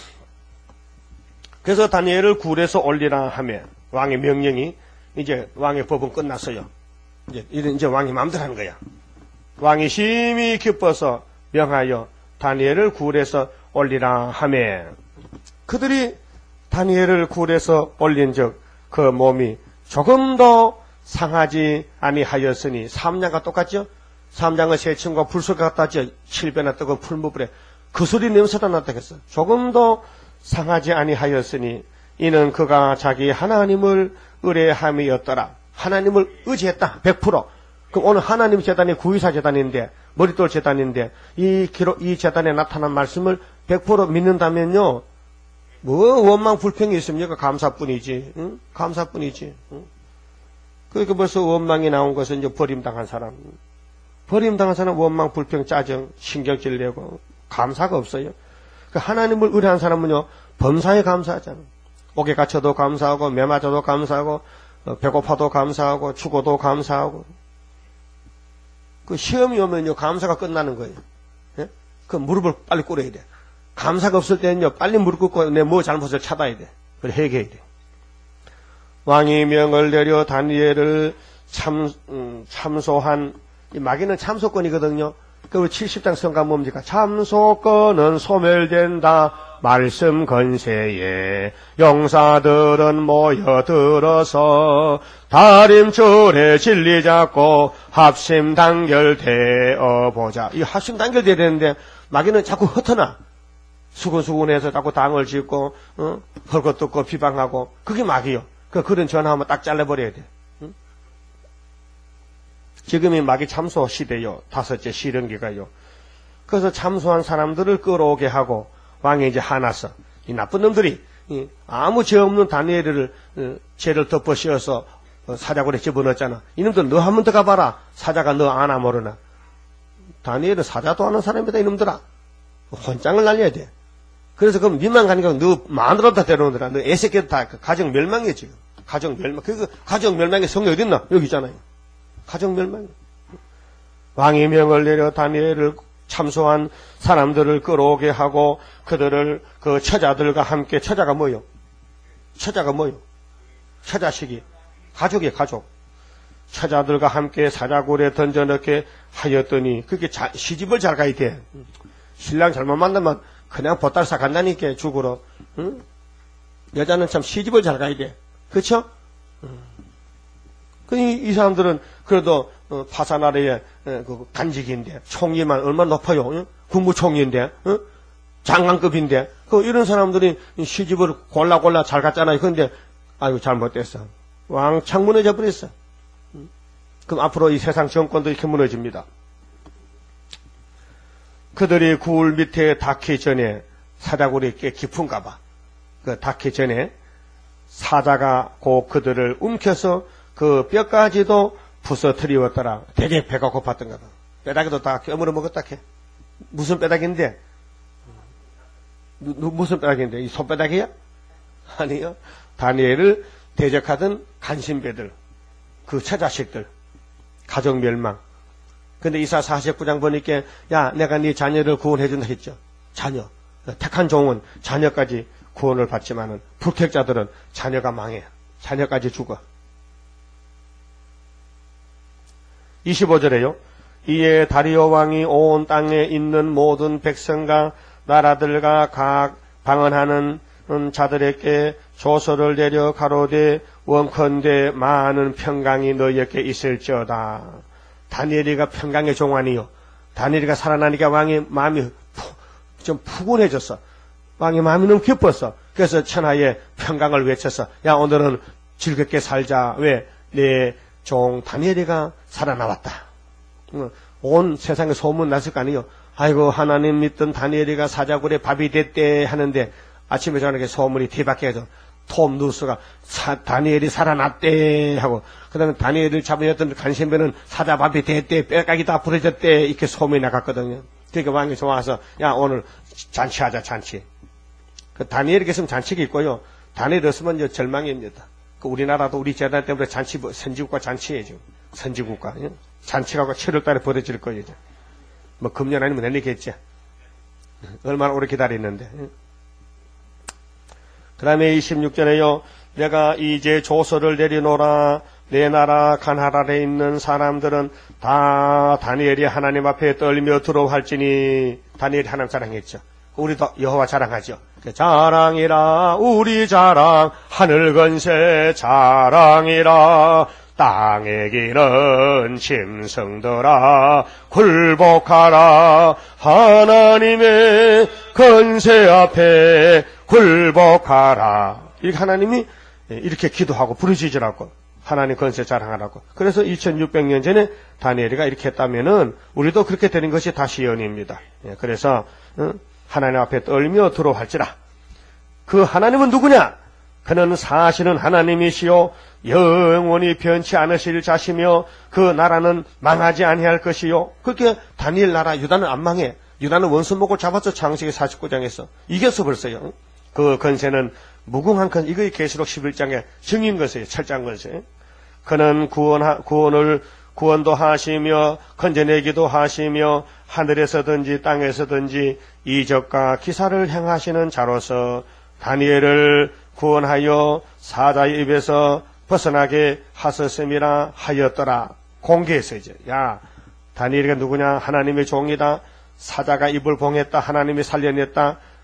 그래서 다니엘을 굴에서 올리라 하며 왕의 명령이 이제 왕의 법은 끝났어요. 이제 이제 왕이 마음대로 하는 거야. 왕이 심히 기뻐서 명하여 다니엘을 굴에서 올리라 하며 그들이 다니엘을 굴에서 올린즉 그 몸이 조금 더 상하지 아니하였으니 삼장과 똑같죠? 삼장은 새침과 불소가 같다죠? 칠배나 뜨거운 풀무불에 그 소리 냄새가 났다겠어. 조금 더 상하지 아니하였으니 이는 그가 자기 하나님을 의뢰함이었더라. 하나님을 의지했다. 백 퍼센트. 그럼 오늘 하나님 재단이 구의사 재단인데 머릿돌 재단인데 이 기록 이 재단에 나타난 말씀을 백 퍼센트 믿는다면요. 뭐 원망 불평이 있습니까? 감사뿐이지. 응? 감사뿐이지. 응? 그러니까 벌써 원망이 나온 것은 이제 버림당한 사람. 버림당한 사람 원망 불평 짜증 신경질 내고 감사가 없어요. 그 하나님을 의뢰한 사람은요. 범사에 감사하잖아. 옥에 갇혀도 감사하고 매 맞아도 감사하고 배고파도 감사하고 죽어도 감사하고 그 시험이 오면요 감사가 끝나는 거예요. 예? 그 무릎을 빨리 꿇어야 돼. 감사가 없을 때는요 빨리 무릎 꿇고 내 뭐 잘못을 찾아야 돼. 그래 회개해야 돼. 왕이 명을 내려 다니엘을 참 음, 참소한 이 마귀는 참소권이거든요. 그 칠십 장 성가 뭡니까? 참소권은 소멸된다. 말씀 건세에 용사들은 모여들어서 다림줄에 진리 잡고 합심 단결되어 보자. 이 합심 단결돼야 되는데 마귀는 자꾸 흩어나. 수근수근해서 자꾸 당을 짓고 어? 헐것 듣고 비방하고 그게 마귀요. 그 그런 전화하면 딱 잘라버려야 돼. 응? 지금이 마귀 참소 시대요. 다섯째 시련기가요. 그래서 참소한 사람들을 끌어오게 하고 왕이 이제 화났어. 이 나쁜 놈들이 이 아무 죄 없는 다니엘을 어, 죄를 덮어 씌워서 어, 사자굴에 집어넣었잖아. 이놈들 너 한 번 더 가봐라. 사자가 너 아나 모르나. 다니엘은 사자도 아는 사람이다 이놈들아. 혼장을 날려야 돼. 그래서 그럼 니만 가니까 너 마누라도 다 데려오더라. 너 애새끼도 다 가정 멸망이야 지금. 가정 멸망. 그 가정 멸망의 성이 어딨나? 여기 있잖아요. 가정 멸망. 왕이 명을 내려 다니엘을 참소한 사람들을 끌어오게 하고 그들을 그 처자들과 함께 처자가 뭐요? 처자가 뭐요? 처자식이 가족이에요. 가족. 처자들과 함께 사자굴에 던져넣게 하였더니 그게 자, 시집을 잘 가야 돼. 신랑 잘못 만나면 그냥 보따리 싸 간다니까 죽으러. 응? 여자는 참 시집을 잘 가야 돼. 그렇죠? 응. 이, 이 사람들은 그래도 어, 파산 아래에 에, 그 간직인데 총리만 얼마나 높아요? 응? 국무총리인데 응? 장관급인데 그 이런 사람들이 시집을 골라 골라 잘 갔잖아요. 그런데 아이고 잘못됐어. 왕창 무너져 버렸어. 응? 그럼 앞으로 이 세상 정권도 이렇게 무너집니다. 그들이 굴 밑에 닿기 전에 사자굴이 꽤 깊은가 봐. 그 닿기 전에 사자가 곧 그들을 움켜서 그 뼈까지도 부서뜨리웠더라. 되게 배가 고팠던가 봐. 뼈다귀도 다 깨물어 먹었다 캐. 무슨 뼈다귀인데? 누, 무슨 뼈다귀인데? 이 손뼈다귀야? 아니요. 다니엘을 대적하던 간신배들, 그 처자식들, 가족 멸망. 근데 이사 사십구 장 보니까 야 내가 네 자녀를 구원해준다 했죠. 자녀. 택한 종은 자녀까지 구원을 받지만은 불택자들은 자녀가 망해. 자녀까지 죽어. 이십오 절에요. 이에 다리오 왕이 온 땅에 있는 모든 백성과 나라들과 각 방언하는 자들에게 조서를 내려 가로되 원컨대 많은 평강이 너희에게 있을지어다. 다니엘이가 평강의 종환이요. 다니엘이가 살아나니까 왕의 마음이 푸, 좀 푸근해졌어. 왕의 마음이 너무 기뻤어. 그래서 천하에 평강을 외쳤어. 야 오늘은 즐겁게 살자. 왜? 내 종 다니엘이가 살아나왔다. 온 세상에 소문 났을 거 아니에요. 아이고 하나님 믿던 다니엘이가 사자굴에 밥이 됐대 하는데 아침에 저녁에 소문이 뒤바뀌어서 톰 누스가 사, 다니엘이 살아났대 하고 그 다음에 다니엘을 잡으셨던 간신배는 사자밥이 됐대 뼈까지 다 부러졌대 이렇게 소문이 나갔거든요. 그러니까 왕이 좋아서 야 오늘 잔치하자 잔치. 그 다니엘이 있으면 잔치가 있고요. 다니엘 없으면 이제 절망입니다. 그 우리나라도 우리 재단 때문에 잔치 선지국가 잔치예요. 선지국가 잔치가 칠월 달에 벌어질 거예요. 뭐 금년 아니면 내리겠지. 얼마나 오래 기다렸는데. 그 다음에 이십육 절에요. 내가 이제 조서를 내리노라. 내 나라 가나안에 있는 사람들은 다 다니엘이 하나님 앞에 떨며 들어할지니. 다니엘이 하나님 자랑했죠. 우리도 여호와 자랑하죠. 자랑이라 우리 자랑 하늘 건세 자랑이라 땅에 기는 짐승들아 굴복하라. 하나님의 건세 앞에 굴복하라. 이 하나님이 이렇게 기도하고 부르짖으라고 하나님 건세 자랑하라고. 그래서 이천육백 년 전에 다니엘이가 이렇게 했다면은 우리도 그렇게 되는 것이 다시 연입니다. 그래서 하나님 앞에 떨며 들어할지라. 그 하나님은 누구냐? 그는 사실은 하나님이시요 영원히 변치 않으실 자시며 그 나라는 망하지 아니할 것이요. 그렇게 다니엘 나라 유다는 안 망해. 유다는 원수목을 잡았어. 창세기 사십구 장에서 이겼어 벌써요. 그 건세는 무궁한 건 이거 계시록 십일 장에 증인 것이에요. 철장 건세. 그는 구원 구원을 구원도 하시며 건져내기도 하시며 하늘에서든지 땅에서든지 이적과 기사를 행하시는 자로서 다니엘을 구원하여 사자의 입에서 벗어나게 하셨음이라 하였더라. 공개해서 이제 야 다니엘이가 누구냐? 하나님의 종이다. 사자가 입을 봉했다. 하나님이 살려냈다.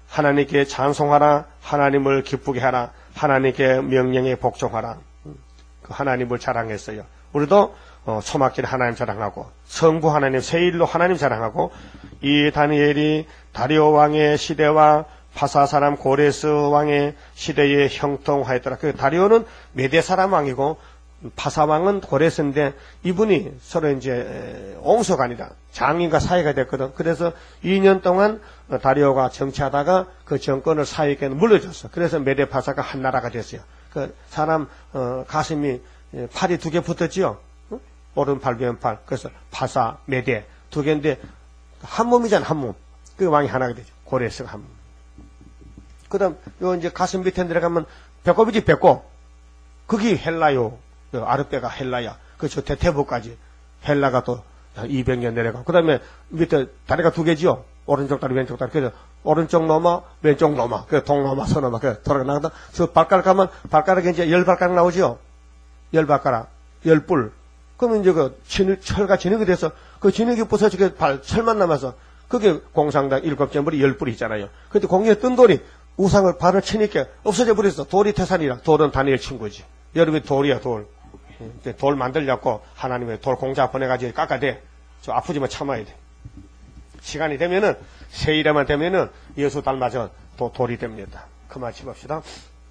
하나님께 찬송하라, 하나님을 기쁘게 하라, 하나님께 명령에 복종하라. 그 하나님을 자랑했어요. 우리도 어, 초막길 하나님 자랑하고 성부 하나님 세일로 하나님 자랑하고, 이 다니엘이 다리오 왕의 시대와 파사 사람 고레스 왕의 시대에 형통하였더라. 그 다리오는 메대 사람 왕이고 파사 왕은 고레스인데, 이분이 서로 이제 옹서간이다, 장인과 사이가 됐거든. 그래서 이 년 동안 다리오가 정치하다가 그 정권을 사이에게 물려줬어. 그래서 메대 파사가 한 나라가 됐어요. 그 사람 어, 가슴이 팔이 두 개 붙었지요. 어? 오른팔 왼팔. 그래서 파사 메대 두 개인데 한 몸이잖아, 한 몸. 그 왕이 하나가 되죠. 고레스가 한 몸. 그 다음 요 이제 가슴 밑에 내려가면 배꼽이지, 배꼽. 그게 헬라요. 아르베가 헬라야. 그저 대퇴부까지 헬라가 또 이백 년 내려가고, 그 다음에 밑에 다리가 두 개지요. 오른쪽 다리 왼쪽 다리. 그래서 오른쪽 넘어 왼쪽 넘어, 그 동넘어 서넘어, 그 돌아가 나가다 저 발가락 가면 발가락에 이제 열 발가락 나오지요. 열 발가락, 열 뿔. 그러면 이제 그 진흙, 철과 진흙이 돼서 그 진흙이 부서지게 발 철만 남아서, 그게 공상당 일곱 점불이 열 뿔이 있잖아요. 근데 공중에 뜬 돌이 우상을 발을 치니까 없어져 버렸어. 돌이 태산이라. 돌은 다니엘 친구지. 여러분이 돌이야, 돌. 돌 만들려고 하나님의 돌 공자 보내가지고 깎아대. 저 아프지만 참아야 돼. 시간이 되면은, 세일에만 되면은 예수 닮아서 도, 돌이 됩니다. 그만 집읍시다.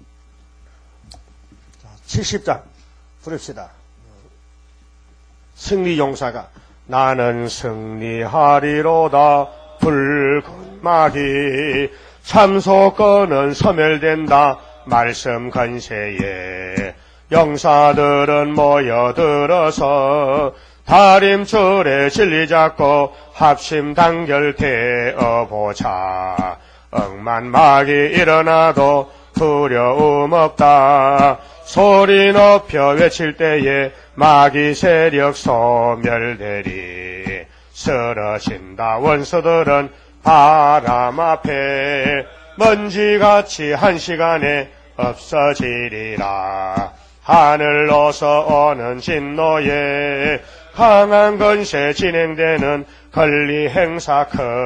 칠십 장 부릅시다. 승리 용사가 나는 승리하리로다. 붉은 막이 참소권은 소멸된다. 말씀 건세에 용사들은 모여들어서 다림줄에 진리 잡고 합심 단결되어보자. 억만막이 일어나도 두려움 없다. 소리 높여 외칠 때에 마귀 세력 소멸되리. 쓰러진다 원수들은 바람 앞에 먼지같이 한 시간에 없어지리라. 하늘로서 오는 진노에 강한 건세 진행되는 권리 행사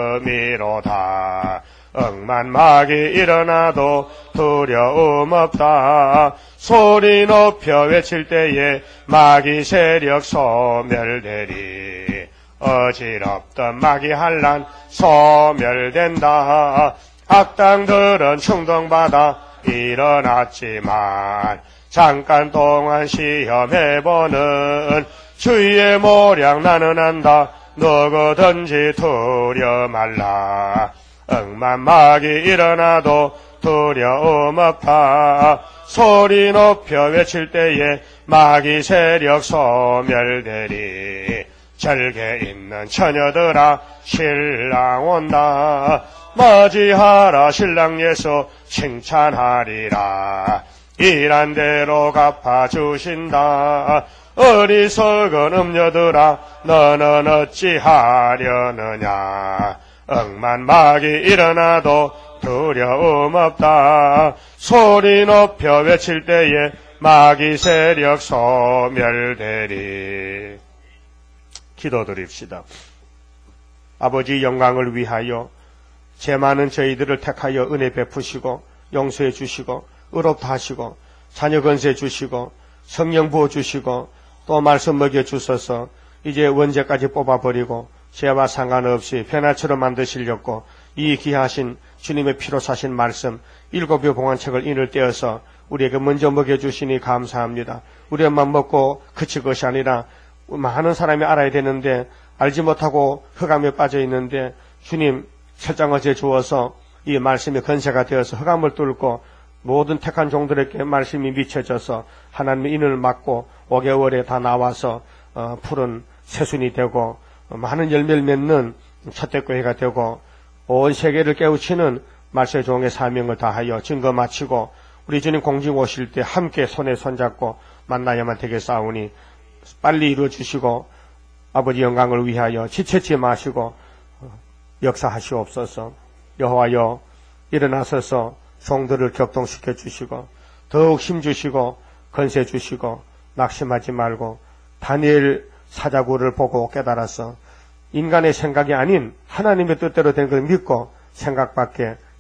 금이로다. 억만막이 일어나도 두려움 없다. 소리 높여 외칠 때에 마귀 세력 소멸되리. 어지럽던 마귀 한란 소멸된다. 악당들은 충동받아 일어났지만 잠깐 동안 시험해보는 주의 모량 나는 안다. 누구든지 두려 말라. 억만막이 일어나도 두려움 없다. 소리 높여 외칠 때에 마귀 세력 소멸되리. 절개 있는 처녀들아 신랑 온다. 맞이하라 신랑 예수 칭찬하리라. 일한 대로 갚아주신다. 어리석은 음녀들아 너는 어찌하려느냐. 억만막이 일어나도 두려움 없다. 소리 높여 외칠 때에 마귀 세력 소멸되리. 기도드립시다. 아버지 영광을 위하여 죄 많은 저희들을 택하여 은혜 베푸시고 용서해 주시고 의롭다 하시고 자녀 건세 주시고 성령 부어 주시고 또 말씀 먹여 주셔서 이제 원죄까지 뽑아버리고 죄와 상관없이 변화처럼 만드시려고 이 귀하신 주님의 피로 사신 말씀 일곱여 봉안책을 인을 떼어서 우리에게 먼저 먹여주시니 감사합니다. 우리만 먹고 그칠 것이 아니라 많은 사람이 알아야 되는데 알지 못하고 흑암에 빠져 있는데 주님 철장어제 주어서 이 말씀이 건세가 되어서 흑암을 뚫고 모든 택한 종들에게 말씀이 미쳐져서 하나님의 인을 막고 오 개월에 다 나와서 어, 푸른 새순이 되고 많은 열매를 맺는 첫대교회가 되고 온 세계를 깨우치는 말세 종의 사명을 다하여 증거 마치고 우리 주님 공중 오실 때 함께 손에 손잡고 만나야만 되겠사오니 빨리 이루어주시고 아버지 영광을 위하여 지체치 마시고 역사하시옵소서. 여호와여 일어나서서 종들을 격동시켜 주시고 더욱 힘주시고 건세 주시고 낙심하지 말고 다니엘 사자구를 보고 깨달아서 인간의 생각이 아닌 하나님의 뜻대로 된 걸 믿고 생각 밖에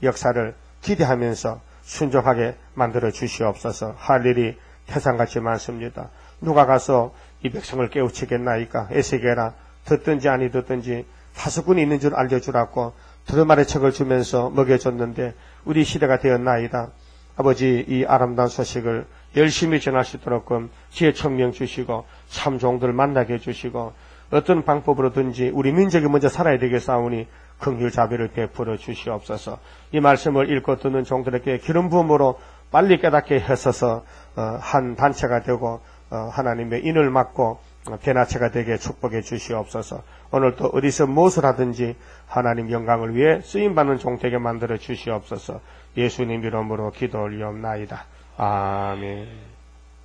역사를 기대하면서 순종하게 만들어 주시옵소서. 할 일이 태산같이 많습니다. 누가 가서 이 백성을 깨우치겠나이까? 에스겔아, 듣든지 아니 듣든지 파수꾼이 있는 줄 알려주라고 두루마리 책을 주면서 먹여줬는데 우리 시대가 되었나이다. 아버지, 이 아름다운 소식을 열심히 전할 수 있도록 지혜 청명 주시고 참 종들 만나게 해주시고 어떤 방법으로든지 우리 민족이 먼저 살아야 되겠사오니 긍휼 자비를 베풀어 주시옵소서. 이 말씀을 읽고 듣는 종들에게 기름 부음으로 빨리 깨닫게 하소서. 한 단체가 되고 하나님의 인을 맡고 변화체가 되게 축복해 주시옵소서. 오늘도 어디서 무엇을 하든지 하나님 영광을 위해 쓰임받는 종 되게 만들어 주시옵소서. 예수님 이름으로 기도 올리옵나이다. 아멘.